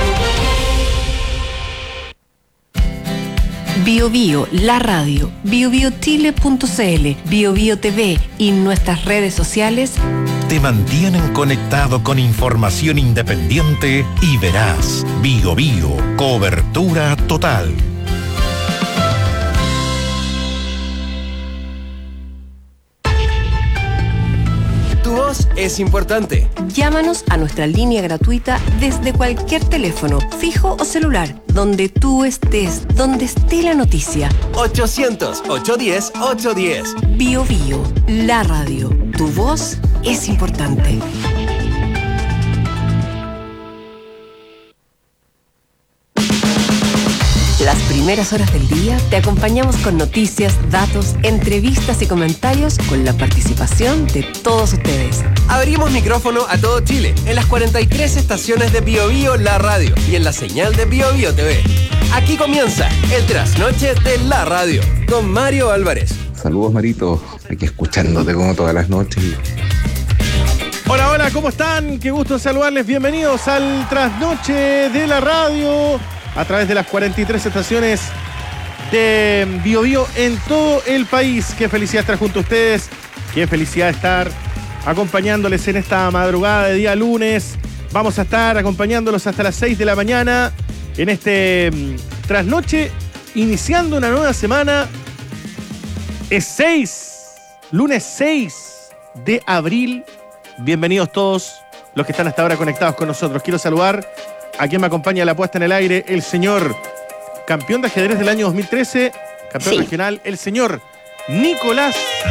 Speaker 2: Bio Bio la radio. bio bio chile punto c l. Bio Bio T V y nuestras redes sociales
Speaker 1: te mantienen conectado con información independiente y veraz. Bio Bio, cobertura total.
Speaker 10: Tu voz es importante.
Speaker 2: Llámanos a nuestra línea gratuita desde cualquier teléfono, fijo o celular, donde tú estés, donde esté la noticia.
Speaker 10: ochocientos, ochocientos diez, ochocientos diez.
Speaker 2: Bio Bio, la radio. Tu voz es importante. Las primeras horas del día te acompañamos con noticias, datos, entrevistas y comentarios con la participación de todos ustedes.
Speaker 10: Abrimos micrófono a todo Chile en las cuarenta y tres estaciones de Bio Bio la radio y en la señal de Bio Bio T V. Aquí comienza el trasnoche de la radio con Mario Álvarez.
Speaker 11: Saludos, Marito, aquí escuchándote como todas las noches.
Speaker 4: Hola, hola, ¿cómo están? Qué gusto saludarles. Bienvenidos al trasnoche de la radio a través de las cuarenta y tres estaciones de Bio Bio en todo el país. Qué felicidad estar junto a ustedes. Qué felicidad estar acompañándoles en esta madrugada de día lunes. Vamos a estar acompañándolos hasta las seis de la mañana en este trasnoche, iniciando una nueva semana. Es seis, lunes seis de abril. Bienvenidos todos los que están hasta ahora conectados con nosotros. Quiero saludar a quien me acompaña a la puesta en el aire, el señor campeón de ajedrez del año dos mil trece, campeón sí. regional, el señor Nicolás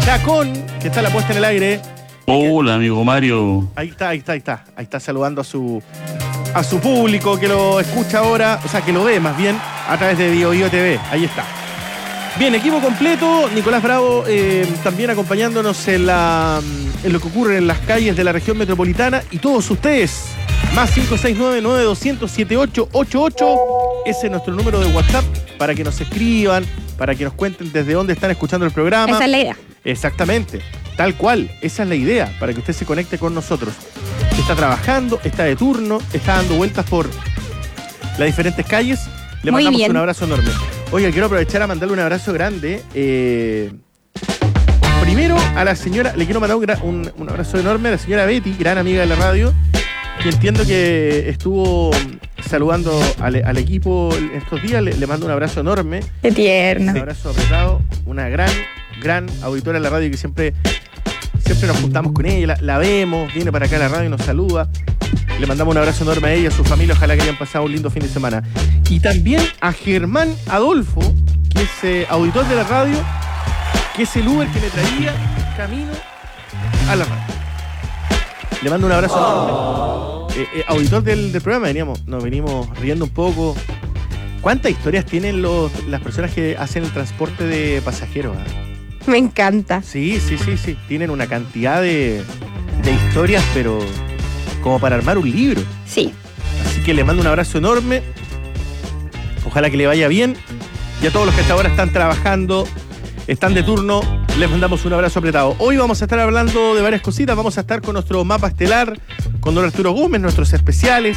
Speaker 4: Chacón, que está la puesta en el aire.
Speaker 12: Hola, amigo Mario.
Speaker 4: Ahí está, ahí está, ahí está. Ahí está saludando a su a su público que lo escucha ahora, o sea, que lo ve más bien a través de Bio Bio T V. Ahí está. Bien, equipo completo. Nicolás Bravo eh, también acompañándonos en, la, en lo que ocurre en las calles de la región metropolitana. Y todos ustedes, más cinco seis nueve, nueve dos cero cero, siete ocho ocho ocho. Ese es nuestro número de WhatsApp para que nos escriban, para que nos cuenten desde dónde están escuchando el programa.
Speaker 24: Esa es la idea.
Speaker 4: Exactamente, tal cual. Esa es la idea, para que usted se conecte con nosotros. Está trabajando, está de turno, está dando vueltas por las diferentes calles. Le
Speaker 24: Muy
Speaker 4: mandamos
Speaker 24: bien.
Speaker 4: un abrazo enorme. Oiga, quiero aprovechar a mandarle un abrazo grande. Eh, primero a la señora, le quiero mandar un, gra- un, un abrazo enorme a la señora Betty, gran amiga de la radio, que entiendo que estuvo saludando al, al equipo estos días. Le, le mando un abrazo enorme.
Speaker 24: Qué tierno.
Speaker 4: Un abrazo apretado. Una gran, gran auditora de la radio que siempre, siempre nos juntamos con ella, la, la vemos, viene para acá a la radio y nos saluda. Le mandamos un abrazo enorme a ella, a su familia, ojalá que hayan pasado un lindo fin de semana. Y también a Germán Adolfo, que es eh, auditor de la radio, que es el Uber que me traía camino a la radio. Le mando un abrazo enorme. Eh, eh, auditor del, del programa, veníamos, nos venimos riendo un poco. ¿Cuántas historias tienen los, las personas que hacen el transporte de pasajeros? ¿eh?
Speaker 24: Me encanta.
Speaker 4: Sí, sí, sí, sí. Tienen una cantidad de, de historias, pero como para armar un libro.
Speaker 24: Sí.
Speaker 4: Así que le mando un abrazo enorme. Ojalá que le vaya bien. Y a todos los que hasta ahora están trabajando, están de turno, les mandamos un abrazo apretado. Hoy vamos a estar hablando de varias cositas. Vamos a estar con nuestro mapa estelar, con don Arturo Gómez, nuestros especiales.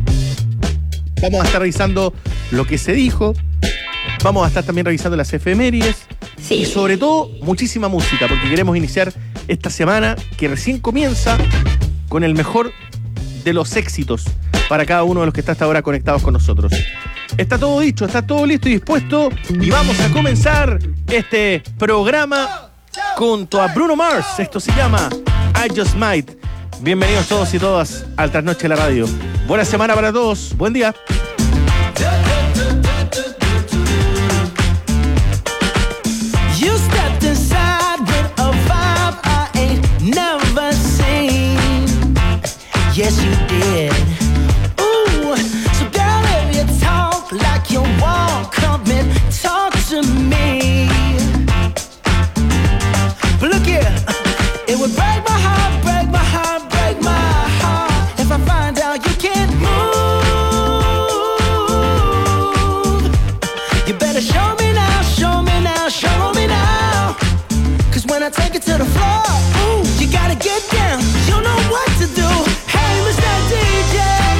Speaker 4: Vamos a estar revisando lo que se dijo. Vamos a estar también revisando las efemérides.
Speaker 24: Sí.
Speaker 4: Y sobre todo, muchísima música, porque queremos iniciar esta semana que recién comienza con el mejor de los éxitos para cada uno de los que está hasta ahora conectados con nosotros. Está todo dicho, está todo listo y dispuesto. Y vamos a comenzar este programa junto a Bruno Mars. Esto se llama I Just Might. Bienvenidos todos y todas al Trasnoche de la Radio. Buena semana para todos. Buen día.
Speaker 13: You stepped inside with a vibe I ain't never seen. Yes, you did. Ooh, so girl, if you talk like you walk, come and talk to me. But look here, it would break my heart, break my heart, break my heart if I find out you can't move. You better show me now, show me now, show me now. Cause when I take it to the floor, ooh, you gotta get down. You know what to do. Hey, Mister D J,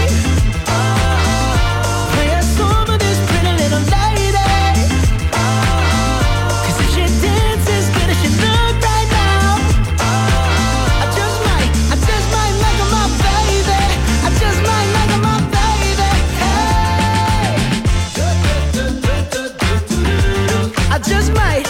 Speaker 13: play a song of this pretty little lady. Cause if she dances good as she look right now, I just might, I just might make her my baby. I just might make her my baby. Hey, I just might.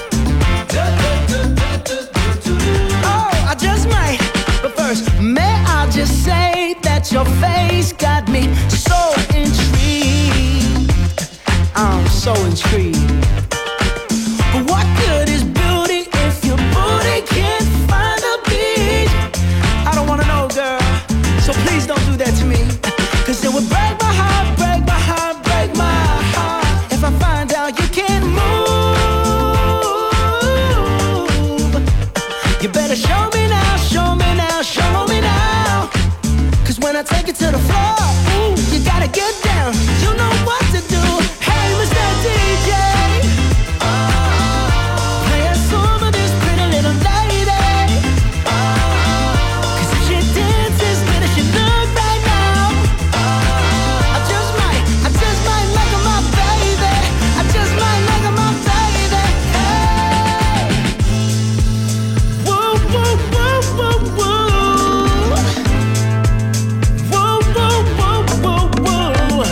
Speaker 13: Oh, I just might. But first, may I just say that your face got me so intrigued. I'm so intrigued. But what good is beauty if your booty can't find a beat? I don't wanna know, girl, so please don't do that to me. Cause it would break my heart, break my heart, break my heart if I find out you can't move. You better show me now, show me now, show me now. Cause when I take it to the floor, ooh, you gotta get down. You know what to do. Hey, Mister D J, play a song of this pretty little lady. Cause if she dances good as she look right now, I just might, I just might make her my baby. I just might make her my baby. Hey, woo, woo, woo, woo, woo. Woo, woo, woo, woo, woo.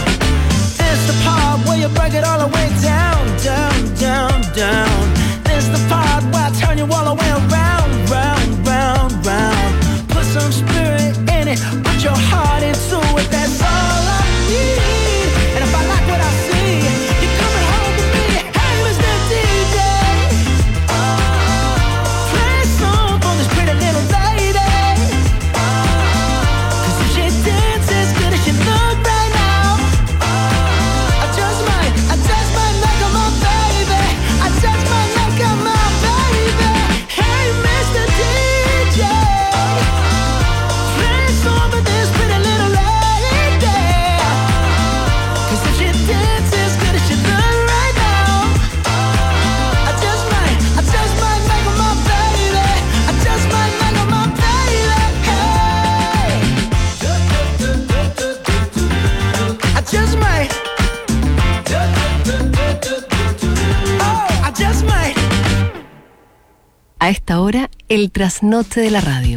Speaker 2: A esta hora, el trasnoche de la radio.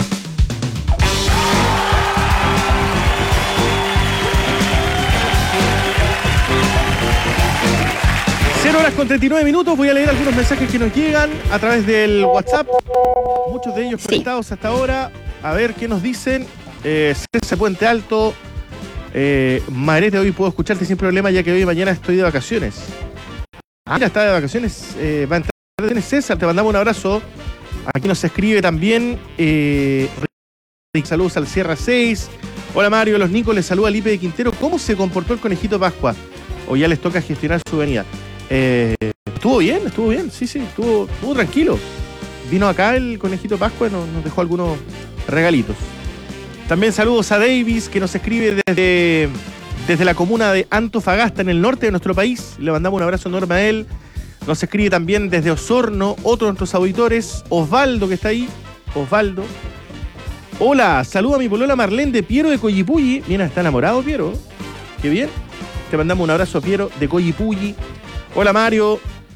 Speaker 4: cero horas con treinta y nueve minutos. Voy a leer algunos mensajes que nos llegan a través del WhatsApp. Muchos de ellos sí. conectados hasta ahora. A ver qué nos dicen. Eh, César Puente Alto. Eh, Marete, hoy puedo escucharte sin problema, ya que hoy y mañana estoy de vacaciones. Ah, ya está de vacaciones. Eh, va a entrar de vacaciones César, te mandamos un abrazo. Aquí nos escribe también. Eh, saludos al Sierra seis. Hola Mario, los Nicos, les saluda Lipe de Quintero. ¿Cómo se comportó el conejito Pascua? ¿O ya les toca gestionar su venida? Eh, estuvo bien, estuvo bien, sí, sí, estuvo, estuvo tranquilo. Vino acá el conejito Pascua y nos, nos dejó algunos regalitos. También saludos a Davis, que nos escribe desde, desde la comuna de Antofagasta, en el norte de nuestro país. Le mandamos un abrazo enorme a él. Nos escribe también desde Osorno, otro de nuestros auditores, Osvaldo, que está ahí. Osvaldo. Hola, saludo a mi polola Marlene de Piero de Coyipulli. Mira, está enamorado Piero. Qué bien. Te mandamos un abrazo a Piero de Coyipulli. Hola Mario,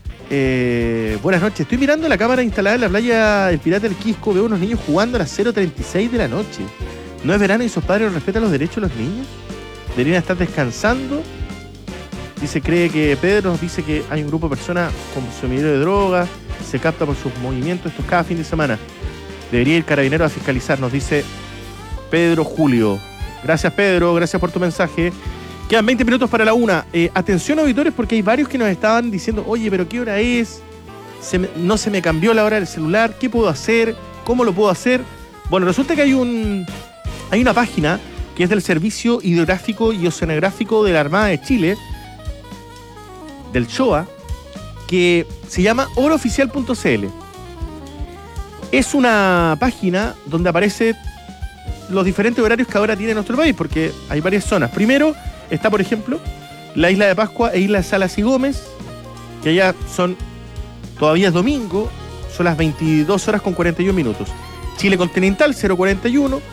Speaker 4: eh, buenas noches. Estoy mirando la cámara instalada en la playa del Pirata del Quisco. Veo unos niños jugando a las cero treinta y seis de la noche. ¿No es verano y sus padres no respetan los derechos de los niños? ¿Deberían estar descansando? Dice, cree que Pedro nos dice que hay un grupo de personas consumidores de drogas, se capta por sus movimientos estos cada fin de semana. Debería ir carabinero a fiscalizar, nos dice Pedro Julio. Gracias Pedro, gracias por tu mensaje. Quedan veinte minutos para la una. Eh, atención auditores, porque hay varios que nos estaban diciendo, oye, pero ¿qué hora es? Se me, no se me cambió la hora del celular, ¿qué puedo hacer? ¿Cómo lo puedo hacer? Bueno, resulta que hay un hay una página que es del Servicio Hidrográfico y Oceanográfico de la Armada de Chile, del S H O A, que se llama orooficial punto c l. Es una página donde aparecen los diferentes horarios que ahora tiene nuestro país, porque hay varias zonas. Primero está, por ejemplo, la Isla de Pascua e Isla de Salas y Gómez, que allá son, todavía es domingo, son las veintidós horas con cuarenta y un minutos. Chile continental, cero cuarenta y uno.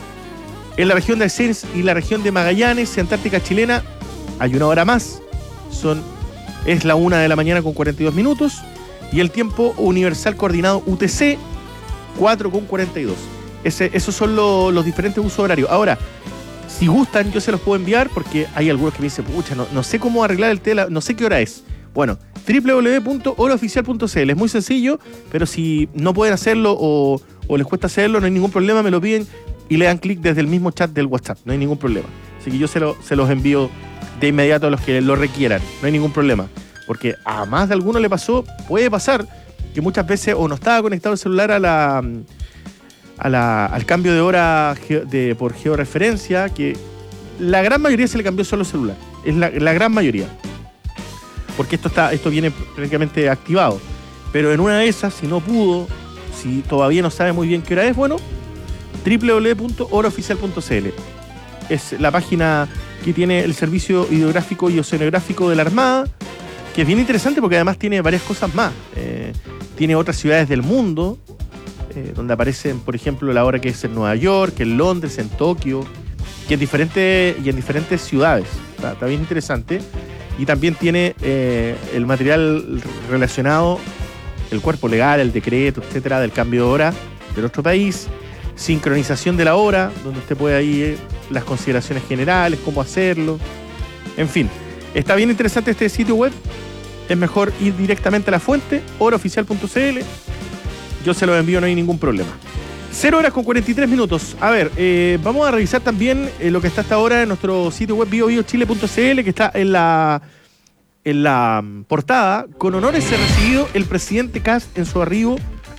Speaker 4: En la región de Aysén y la región de Magallanes, Antártica chilena, hay una hora más, son, es la una de la mañana con cuarenta y dos minutos. Y el tiempo universal coordinado U T C, cuatro con cuarenta y dos. Ese, esos son lo, los diferentes usos horarios. Ahora, si gustan, yo se los puedo enviar, porque hay algunos que me dicen, pucha, no, no sé cómo arreglar el tela, no sé qué hora es. Bueno, doble u doble u doble u punto orooficial punto c l. Es muy sencillo, pero si no pueden hacerlo o, o les cuesta hacerlo, no hay ningún problema, me lo piden y le dan clic desde el mismo chat del WhatsApp, no hay ningún problema. Así que yo se, lo, se los envío de inmediato a los que lo requieran, no hay ningún problema. Porque a más de alguno le pasó, puede pasar, que muchas veces o no estaba conectado el celular a la... A la, al cambio de hora ge, de, por georreferencia, que la gran mayoría se le cambió solo el celular. Es la, la gran mayoría. Porque esto está esto viene prácticamente activado. Pero en una de esas, si no pudo, si todavía no sabe muy bien qué hora es, bueno, doble u doble u doble u punto orooficial punto c l. Es la página que tiene el Servicio Hidrográfico y Oceanográfico de la Armada, que es bien interesante porque además tiene varias cosas más. Eh, tiene otras ciudades del mundo, Eh, donde aparecen, por ejemplo, la hora que es en Nueva York, en Londres, en Tokio, y en diferentes, y en diferentes ciudades. Está, está bien interesante. Y también tiene eh, el material relacionado, el cuerpo legal, el decreto, etcétera, del cambio de hora de nuestro país, sincronización de la hora, donde usted puede ahí eh, las consideraciones generales, cómo hacerlo. En fin, está bien interesante este sitio web. Es mejor ir directamente a la fuente, orooficial punto c l. Yo se los envío, no hay ningún problema. cero horas con cuarenta y tres minutos. A ver, eh, vamos a revisar también eh, lo que está hasta ahora en nuestro sitio web bio bio chile punto c l, que está en la, en la portada. Con honores se ha recibido el presidente Kast en su arribo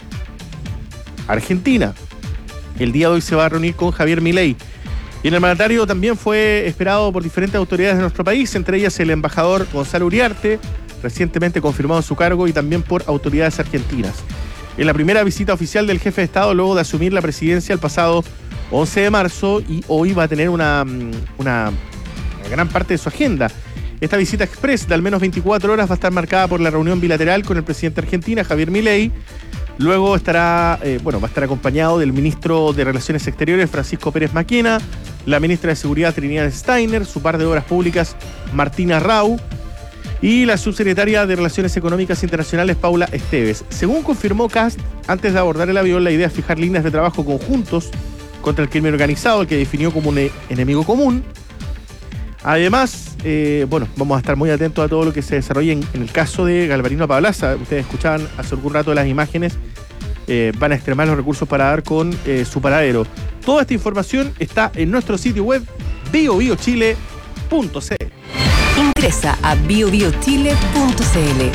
Speaker 4: a Argentina. El día de hoy se va a reunir con Javier Milei. Y en el mandatario también fue esperado por diferentes autoridades de nuestro país, entre ellas el embajador Gonzalo Uriarte, recientemente confirmado en su cargo, y también por autoridades argentinas. En la primera visita oficial del jefe de Estado luego de asumir la presidencia el pasado once de marzo, y hoy va a tener una, una, una gran parte de su agenda. Esta visita express de al menos veinticuatro horas va a estar marcada por la reunión bilateral con el presidente de Argentina, Javier Milei. Luego estará, eh, bueno, va a estar acompañado del ministro de Relaciones Exteriores, Francisco Pérez Maquena, la ministra de Seguridad, Trinidad Steiner, su par de Obras Públicas, Martina Rau. y la subsecretaria de Relaciones Económicas Internacionales, Paula Esteves. Según confirmó Kast, antes de abordar el avión, la idea es fijar líneas de trabajo conjuntos contra el crimen organizado, el que definió como un enemigo común. Además, eh, bueno, vamos a estar muy atentos a todo lo que se desarrolle en, en el caso de Galvarino Pablaza. Ustedes escuchaban hace algún rato las imágenes. Eh, van a extremar los recursos para dar con eh, su paradero. Toda esta información está en nuestro sitio web bio bio chile punto c l.
Speaker 2: Ingresa a bio bio chile punto c l.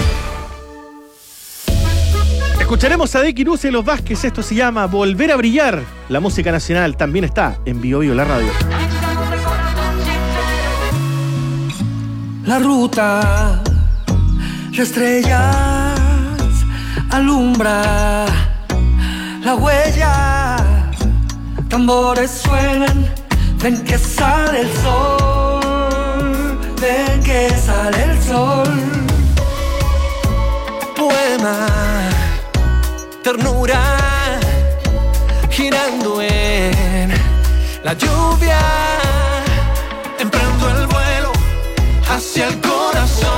Speaker 4: Escucharemos a Decky Luz y Los Vázquez. Esto se llama Volver a Brillar. La música nacional también está en Bio Bio, la radio.
Speaker 13: La ruta, las estrellas alumbra la huella, tambores suenan, ven que sale el sol, ven que sale el sol. Poema, ternura, girando en la lluvia, emprendo el vuelo hacia el corazón,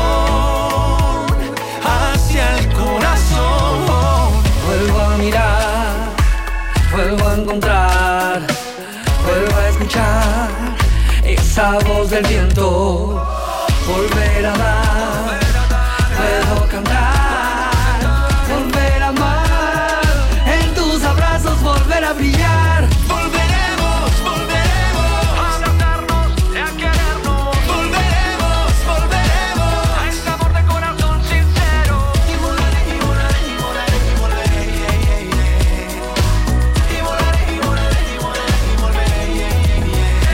Speaker 13: hacia el corazón. Vuelvo a mirar, vuelvo a encontrar, vuelvo a escuchar esa voz del viento, volver a dar, puedo cantar, volver a amar, en tus abrazos volver a brillar. Volveremos, volveremos a abrazarnos y a querernos. Volveremos, volveremos a ese amor de corazón sincero. Y volaré, y volaré, y volaré, y volveré, yeah, yeah, yeah. Y volaré, y volaré, y volaré, y volveré, yeah, yeah,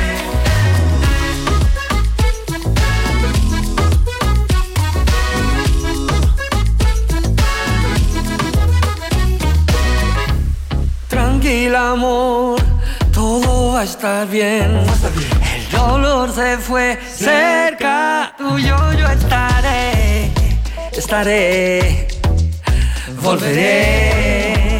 Speaker 13: yeah. Tranquila, amor, todo va a estar bien. El dolor se fue, cerca tuyo yo estaré, estaré, volveré,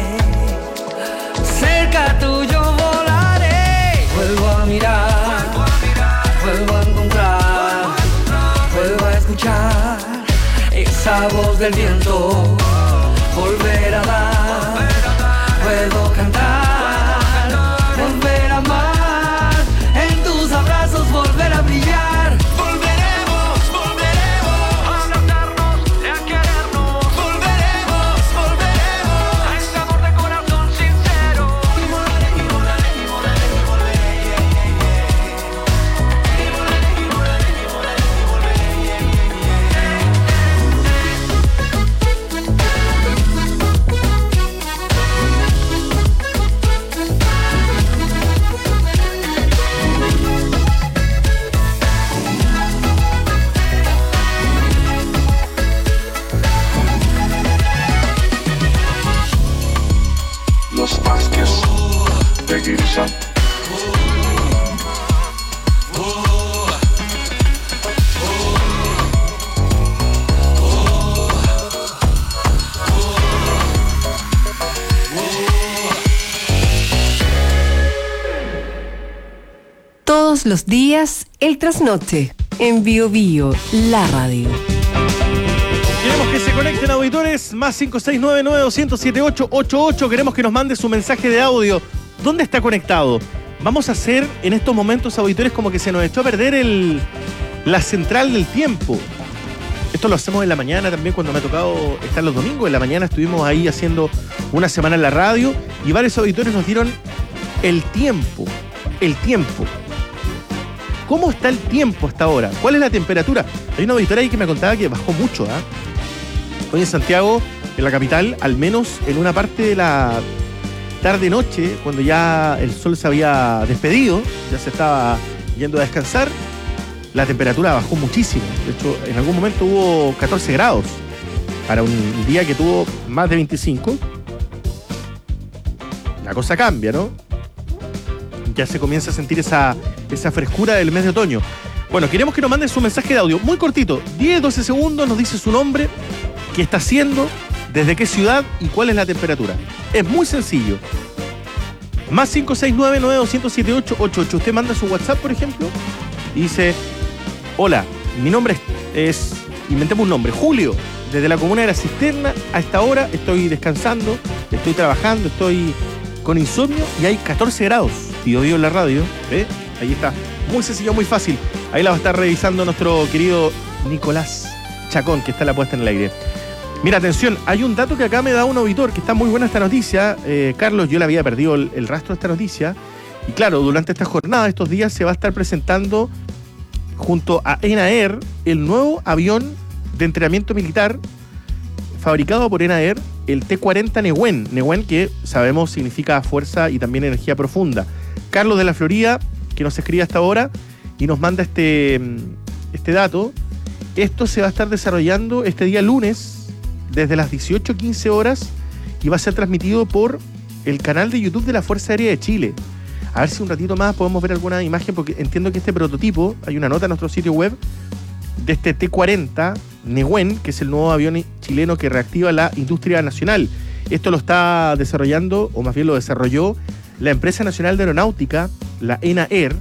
Speaker 13: cerca tuyo volaré. Vuelvo a mirar, vuelvo a encontrar, vuelvo a escuchar esa voz del viento, volver a dar, puedo cantar, volver a amar, en tus abrazos volver a brillar. Volveremos, volveremos a abrazarnos y a querernos. Volveremos, volveremos a ese amor de corazón sincero. Y volaré, y volaré, y volaré, y volveré, yeah, yeah, yeah. Y volaré, y volaré, y volaré, y volveré, yeah,
Speaker 14: Los Vázquez de Guirsa.
Speaker 2: Todos los días, el trasnoche, en Bio Bio, la radio.
Speaker 4: Queremos que se conecten auditores, más cinco seis nueve nueve dos cero siete ocho ocho ocho. Queremos que nos mande su mensaje de audio. ¿Dónde está conectado? Vamos a hacer en estos momentos, auditores, como que se nos echó a perder el, la central del tiempo. Esto lo hacemos en la mañana también, cuando me ha tocado estar los domingos. En la mañana estuvimos ahí haciendo una semana en la radio y varios auditores nos dieron el tiempo. El tiempo. ¿Cómo está el tiempo hasta ahora? ¿Cuál es la temperatura? Hay una auditora ahí que me contaba que bajó mucho, ¿eh? Hoy en Santiago, en la capital, al menos en una parte de la tarde-noche, cuando ya el sol se había despedido, ya se estaba yendo a descansar, la temperatura bajó muchísimo. De hecho, en algún momento hubo catorce grados. Para un día que tuvo más de veinticinco, la cosa cambia, ¿no? Ya se comienza a sentir esa, esa frescura del mes de otoño. Bueno, queremos que nos manden su mensaje de audio, muy cortito, diez, doce segundos, nos dice su nombre, qué está haciendo, desde qué ciudad y cuál es la temperatura. Es muy sencillo. Más cinco seis nueve nueve dos cero siete ocho ocho ocho. Usted manda su WhatsApp, por ejemplo, y dice: hola, mi nombre es inventemos un nombre, Julio, desde la comuna de La Cisterna, a esta hora estoy descansando, estoy trabajando, estoy con insomnio y hay catorce grados. Tío Dio en la radio, ¿eh? Ahí está. Muy sencillo, muy fácil. Ahí la va a estar revisando nuestro querido Nicolás Chacón, que está en la puesta en el aire. Mira, atención, hay un dato que acá me da un auditor, que está muy buena esta noticia. Eh, Carlos, yo le había perdido el, el rastro de esta noticia. Y claro, durante esta jornada, estos días, se va a estar presentando junto a ENAER el nuevo avión de entrenamiento militar fabricado por ENAER, el T cuarenta Nehuen. Nehuen, que sabemos significa fuerza y también energía profunda. Carlos de la Florida, que nos escribe hasta ahora y nos manda este, este dato. Esto se va a estar desarrollando este día lunes desde las dieciocho quince horas y va a ser transmitido por el canal de YouTube de la Fuerza Aérea de Chile. A ver si un ratito más podemos ver alguna imagen, porque entiendo que este prototipo, hay una nota en nuestro sitio web de este T cuarenta Nehuen, que es el nuevo avión chileno que reactiva la industria nacional. Esto lo está desarrollando, o más bien lo desarrolló, la Empresa Nacional de Aeronáutica, la ENAER.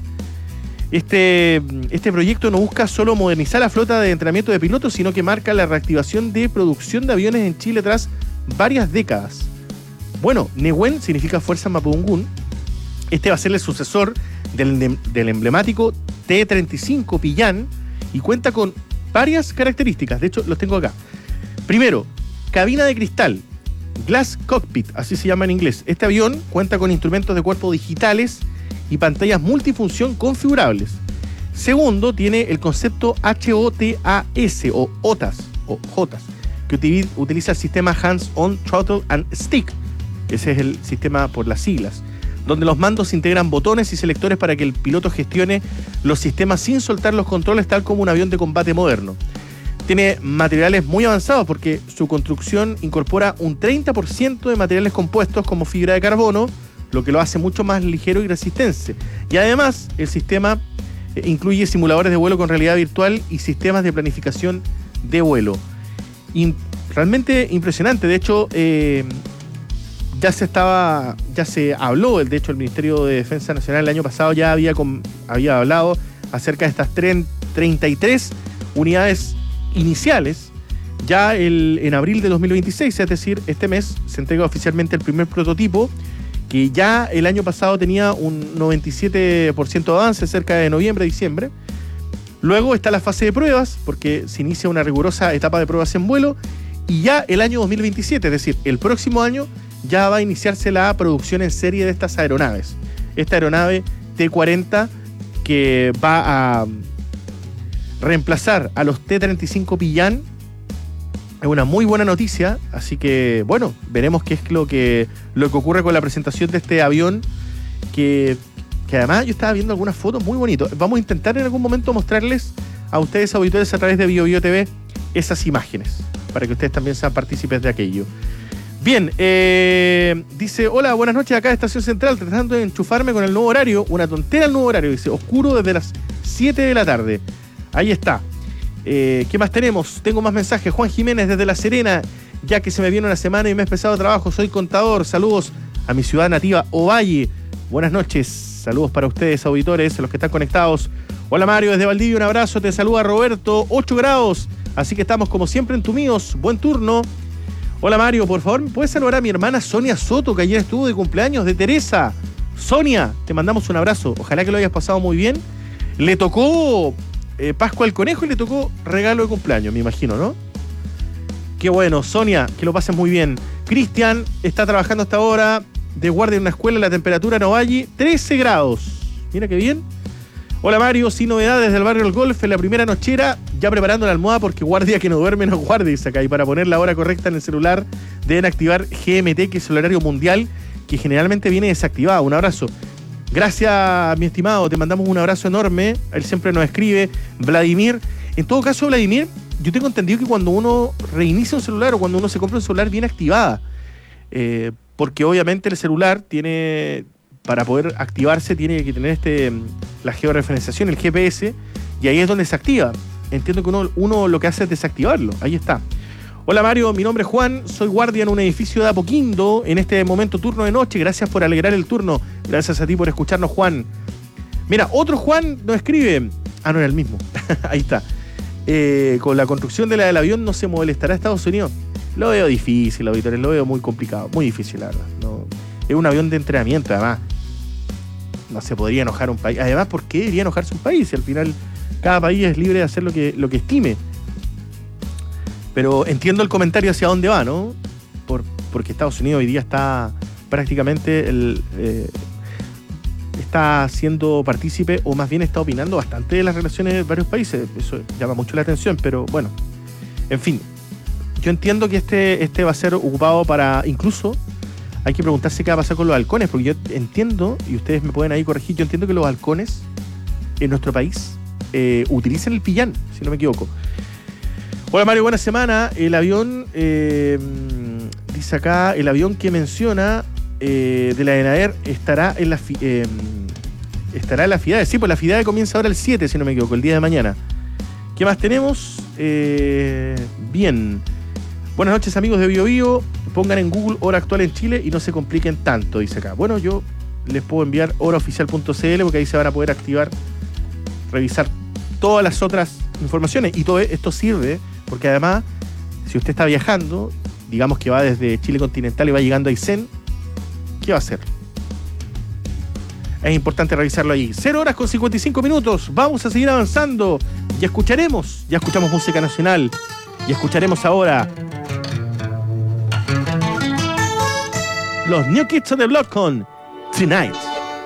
Speaker 4: Este, este proyecto no busca solo modernizar la flota de entrenamiento de pilotos, sino que marca la reactivación de producción de aviones en Chile tras varias décadas. Bueno, Nehuen significa Fuerza Mapudungún. Este va a ser el sucesor del, del emblemático T treinta y cinco Pillán y cuenta con varias características. De hecho, los tengo acá. Primero, cabina de cristal, Glass Cockpit, así se llama en inglés. Este avión cuenta con instrumentos de cuerpo digitales y pantallas multifunción configurables. Segundo, tiene el concepto H O T A S o O T A S o J A S, que utiliza el sistema Hands-on Throttle and Stick. Ese es el sistema por las siglas, donde los mandos integran botones y selectores para que el piloto gestione los sistemas sin soltar los controles, tal como un avión de combate moderno. Tiene materiales muy avanzados porque su construcción incorpora un treinta por ciento de materiales compuestos como fibra de carbono, lo que lo hace mucho más ligero y resistente. Y además, el sistema incluye simuladores de vuelo con realidad virtual y sistemas de planificación de vuelo. In- realmente impresionante. De hecho, eh, ya se estaba, ya se habló, de hecho el Ministerio de Defensa Nacional el año pasado ya había, con, había hablado acerca de estas treinta y tres unidades iniciales. Ya el, en abril de dos mil veintiséis, es decir, este mes, se entrega oficialmente el primer prototipo, que ya el año pasado tenía un noventa y siete por ciento de avance, cerca de noviembre, diciembre. Luego está la fase de pruebas, porque se inicia una rigurosa etapa de pruebas en vuelo, y ya el año dos mil veintisiete, es decir, el próximo año, ya va a iniciarse la producción en serie de estas aeronaves. Esta aeronave T cuarenta, que va a reemplazar a los T treinta y cinco Pillán, es una muy buena noticia, así que, bueno, veremos qué es lo que, lo que ocurre con la presentación de este avión, que, que además yo estaba viendo algunas fotos muy bonitas. Vamos a intentar en algún momento mostrarles a ustedes, auditores, a través de BioBio T V, esas imágenes, para que ustedes también sean partícipes de aquello. Bien, eh, dice, hola, buenas noches, acá de Estación Central, tratando de enchufarme con el nuevo horario, una tontera el nuevo horario, dice, oscuro desde las siete de la tarde. Ahí está. Eh, ¿Qué más tenemos? Tengo más mensajes. Juan Jiménez desde La Serena, ya que se me viene una semana y mes pesado de trabajo, soy contador. Saludos a mi ciudad nativa, Ovalle. Buenas noches. Saludos para ustedes, auditores, los que están conectados. Hola Mario, desde Valdivia, un abrazo. Te saluda Roberto, ocho grados. Así que estamos como siempre entumidos. Buen turno. Hola Mario, por favor, ¿me puedes saludar a mi hermana Sonia Soto, que ayer estuvo de cumpleaños, de Teresa? Sonia, te mandamos un abrazo. Ojalá que lo hayas pasado muy bien. Le tocó Eh, Pascua al Conejo y le tocó regalo de cumpleaños, me imagino, ¿no? Qué bueno, Sonia, que lo pases muy bien. Cristian está trabajando hasta ahora de guardia en una escuela, la temperatura en Ovalle, trece grados. Mira qué bien. Hola Mario, sin novedades del barrio El Golf, en la primera nochera, ya preparando la almohada porque guardia que no duerme no guardia, dice acá. Y para poner la hora correcta en el celular deben activar G M T, que es el horario mundial, que generalmente viene desactivado. Un abrazo. Gracias, mi estimado, te mandamos un abrazo enorme. Él siempre nos escribe. Vladimir, en todo caso, Vladimir, yo tengo entendido que cuando uno reinicia un celular o cuando uno se compra un celular viene activada, eh, porque obviamente el celular tiene, para poder activarse, tiene que tener este la georreferenciación, el G P S, y ahí es donde se activa. Entiendo que uno, uno lo que hace es desactivarlo. Ahí está. Hola Mario, mi nombre es Juan, soy guardia en un edificio de Apoquindo, en este momento turno de noche. Gracias por alegrar el turno. Gracias a ti por escucharnos, Juan. Mira, otro Juan nos escribe. Ah, no era el mismo. Ahí está. eh, con la construcción de la del avión no se molestará a Estados Unidos. Lo veo difícil, auditores, lo veo muy complicado, muy difícil, la verdad. No, es un avión de entrenamiento, además. No se podría enojar un país. Además, ¿por qué debería enojarse un país? Si al final cada país es libre de hacer lo que, lo que estime. Pero entiendo el comentario hacia dónde va, ¿no? Por, porque Estados Unidos hoy día está prácticamente el, eh, está siendo partícipe, o más bien está opinando bastante de las relaciones de varios países. Eso llama mucho la atención, pero bueno, en fin, yo entiendo que este, este va a ser ocupado para, incluso hay que preguntarse qué va a pasar con los halcones, porque yo entiendo, y ustedes me pueden ahí corregir, yo entiendo que los halcones en nuestro país eh, utilizan el pillán, si no me equivoco. Hola Mario, buena semana. El avión, eh, dice acá, el avión que menciona eh, de la ENAER estará en la fi, eh, estará en la FIDAE. Sí, pues la FIDAE comienza ahora el siete, si no me equivoco, el día de mañana. ¿Qué más tenemos? Eh, bien. Buenas noches, amigos de Bio Bio. Pongan en Google hora actual en Chile y no se compliquen tanto, dice acá. Bueno, yo les puedo enviar hora oficial punto c l porque ahí se van a poder activar, revisar todas las otras informaciones. Y todo esto sirve porque además, si usted está viajando, digamos que va desde Chile continental y va llegando a Aysén, ¿qué va a hacer? Es importante revisarlo ahí. cero horas con cincuenta y cinco minutos. Vamos a seguir avanzando. Ya escucharemos, ya escuchamos música nacional. Y escucharemos ahora los New Kids on the Block con Tonight.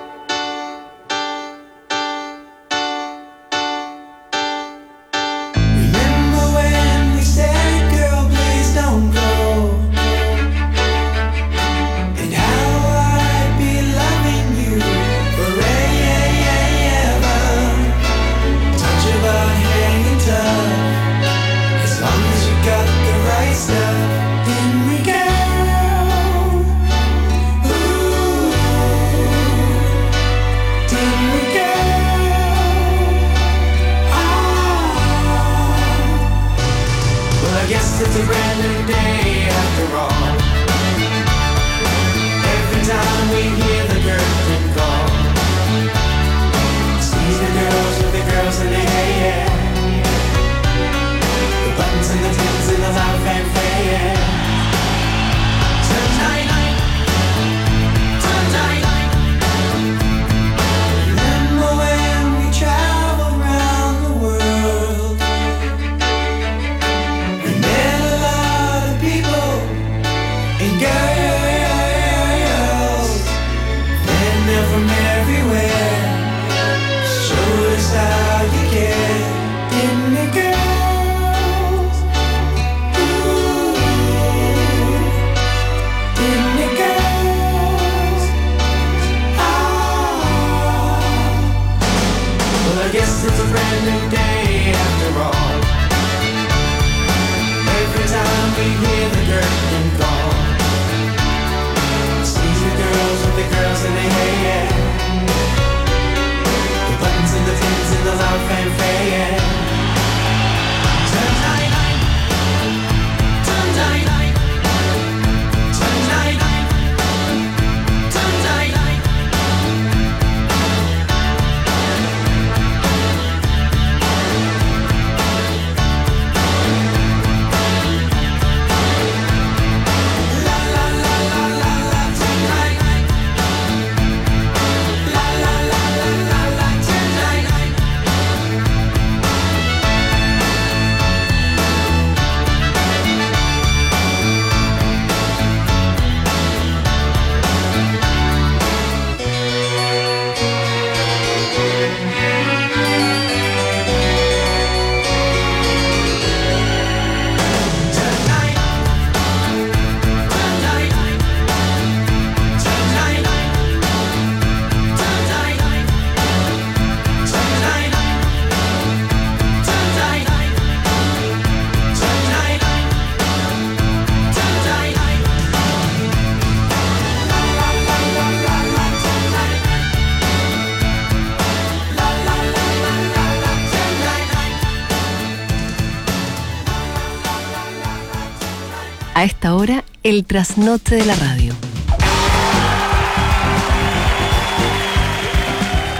Speaker 2: A esta hora, el trasnoche de la radio.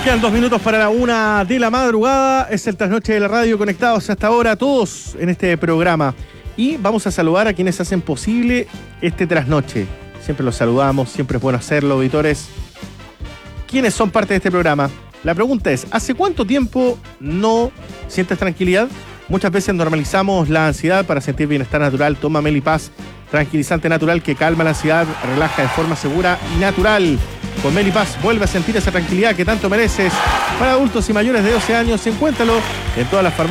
Speaker 4: quedan dos minutos para la una de la madrugada. Es el trasnoche de la radio, conectados hasta ahora todos en este programa. Y vamos a saludar a quienes hacen posible este trasnoche. Siempre los saludamos, siempre es bueno hacerlo, auditores. ¿Quiénes son parte de este programa? La pregunta es, ¿hace cuánto tiempo no sientes tranquilidad? Muchas veces normalizamos la ansiedad para sentir bienestar natural. Toma Melipaz, tranquilizante natural que calma la ansiedad, relaja de forma segura y natural. Con Melipaz vuelve a sentir esa tranquilidad que tanto mereces. Para adultos y mayores de doce años, encuéntralo en todas las farmacias.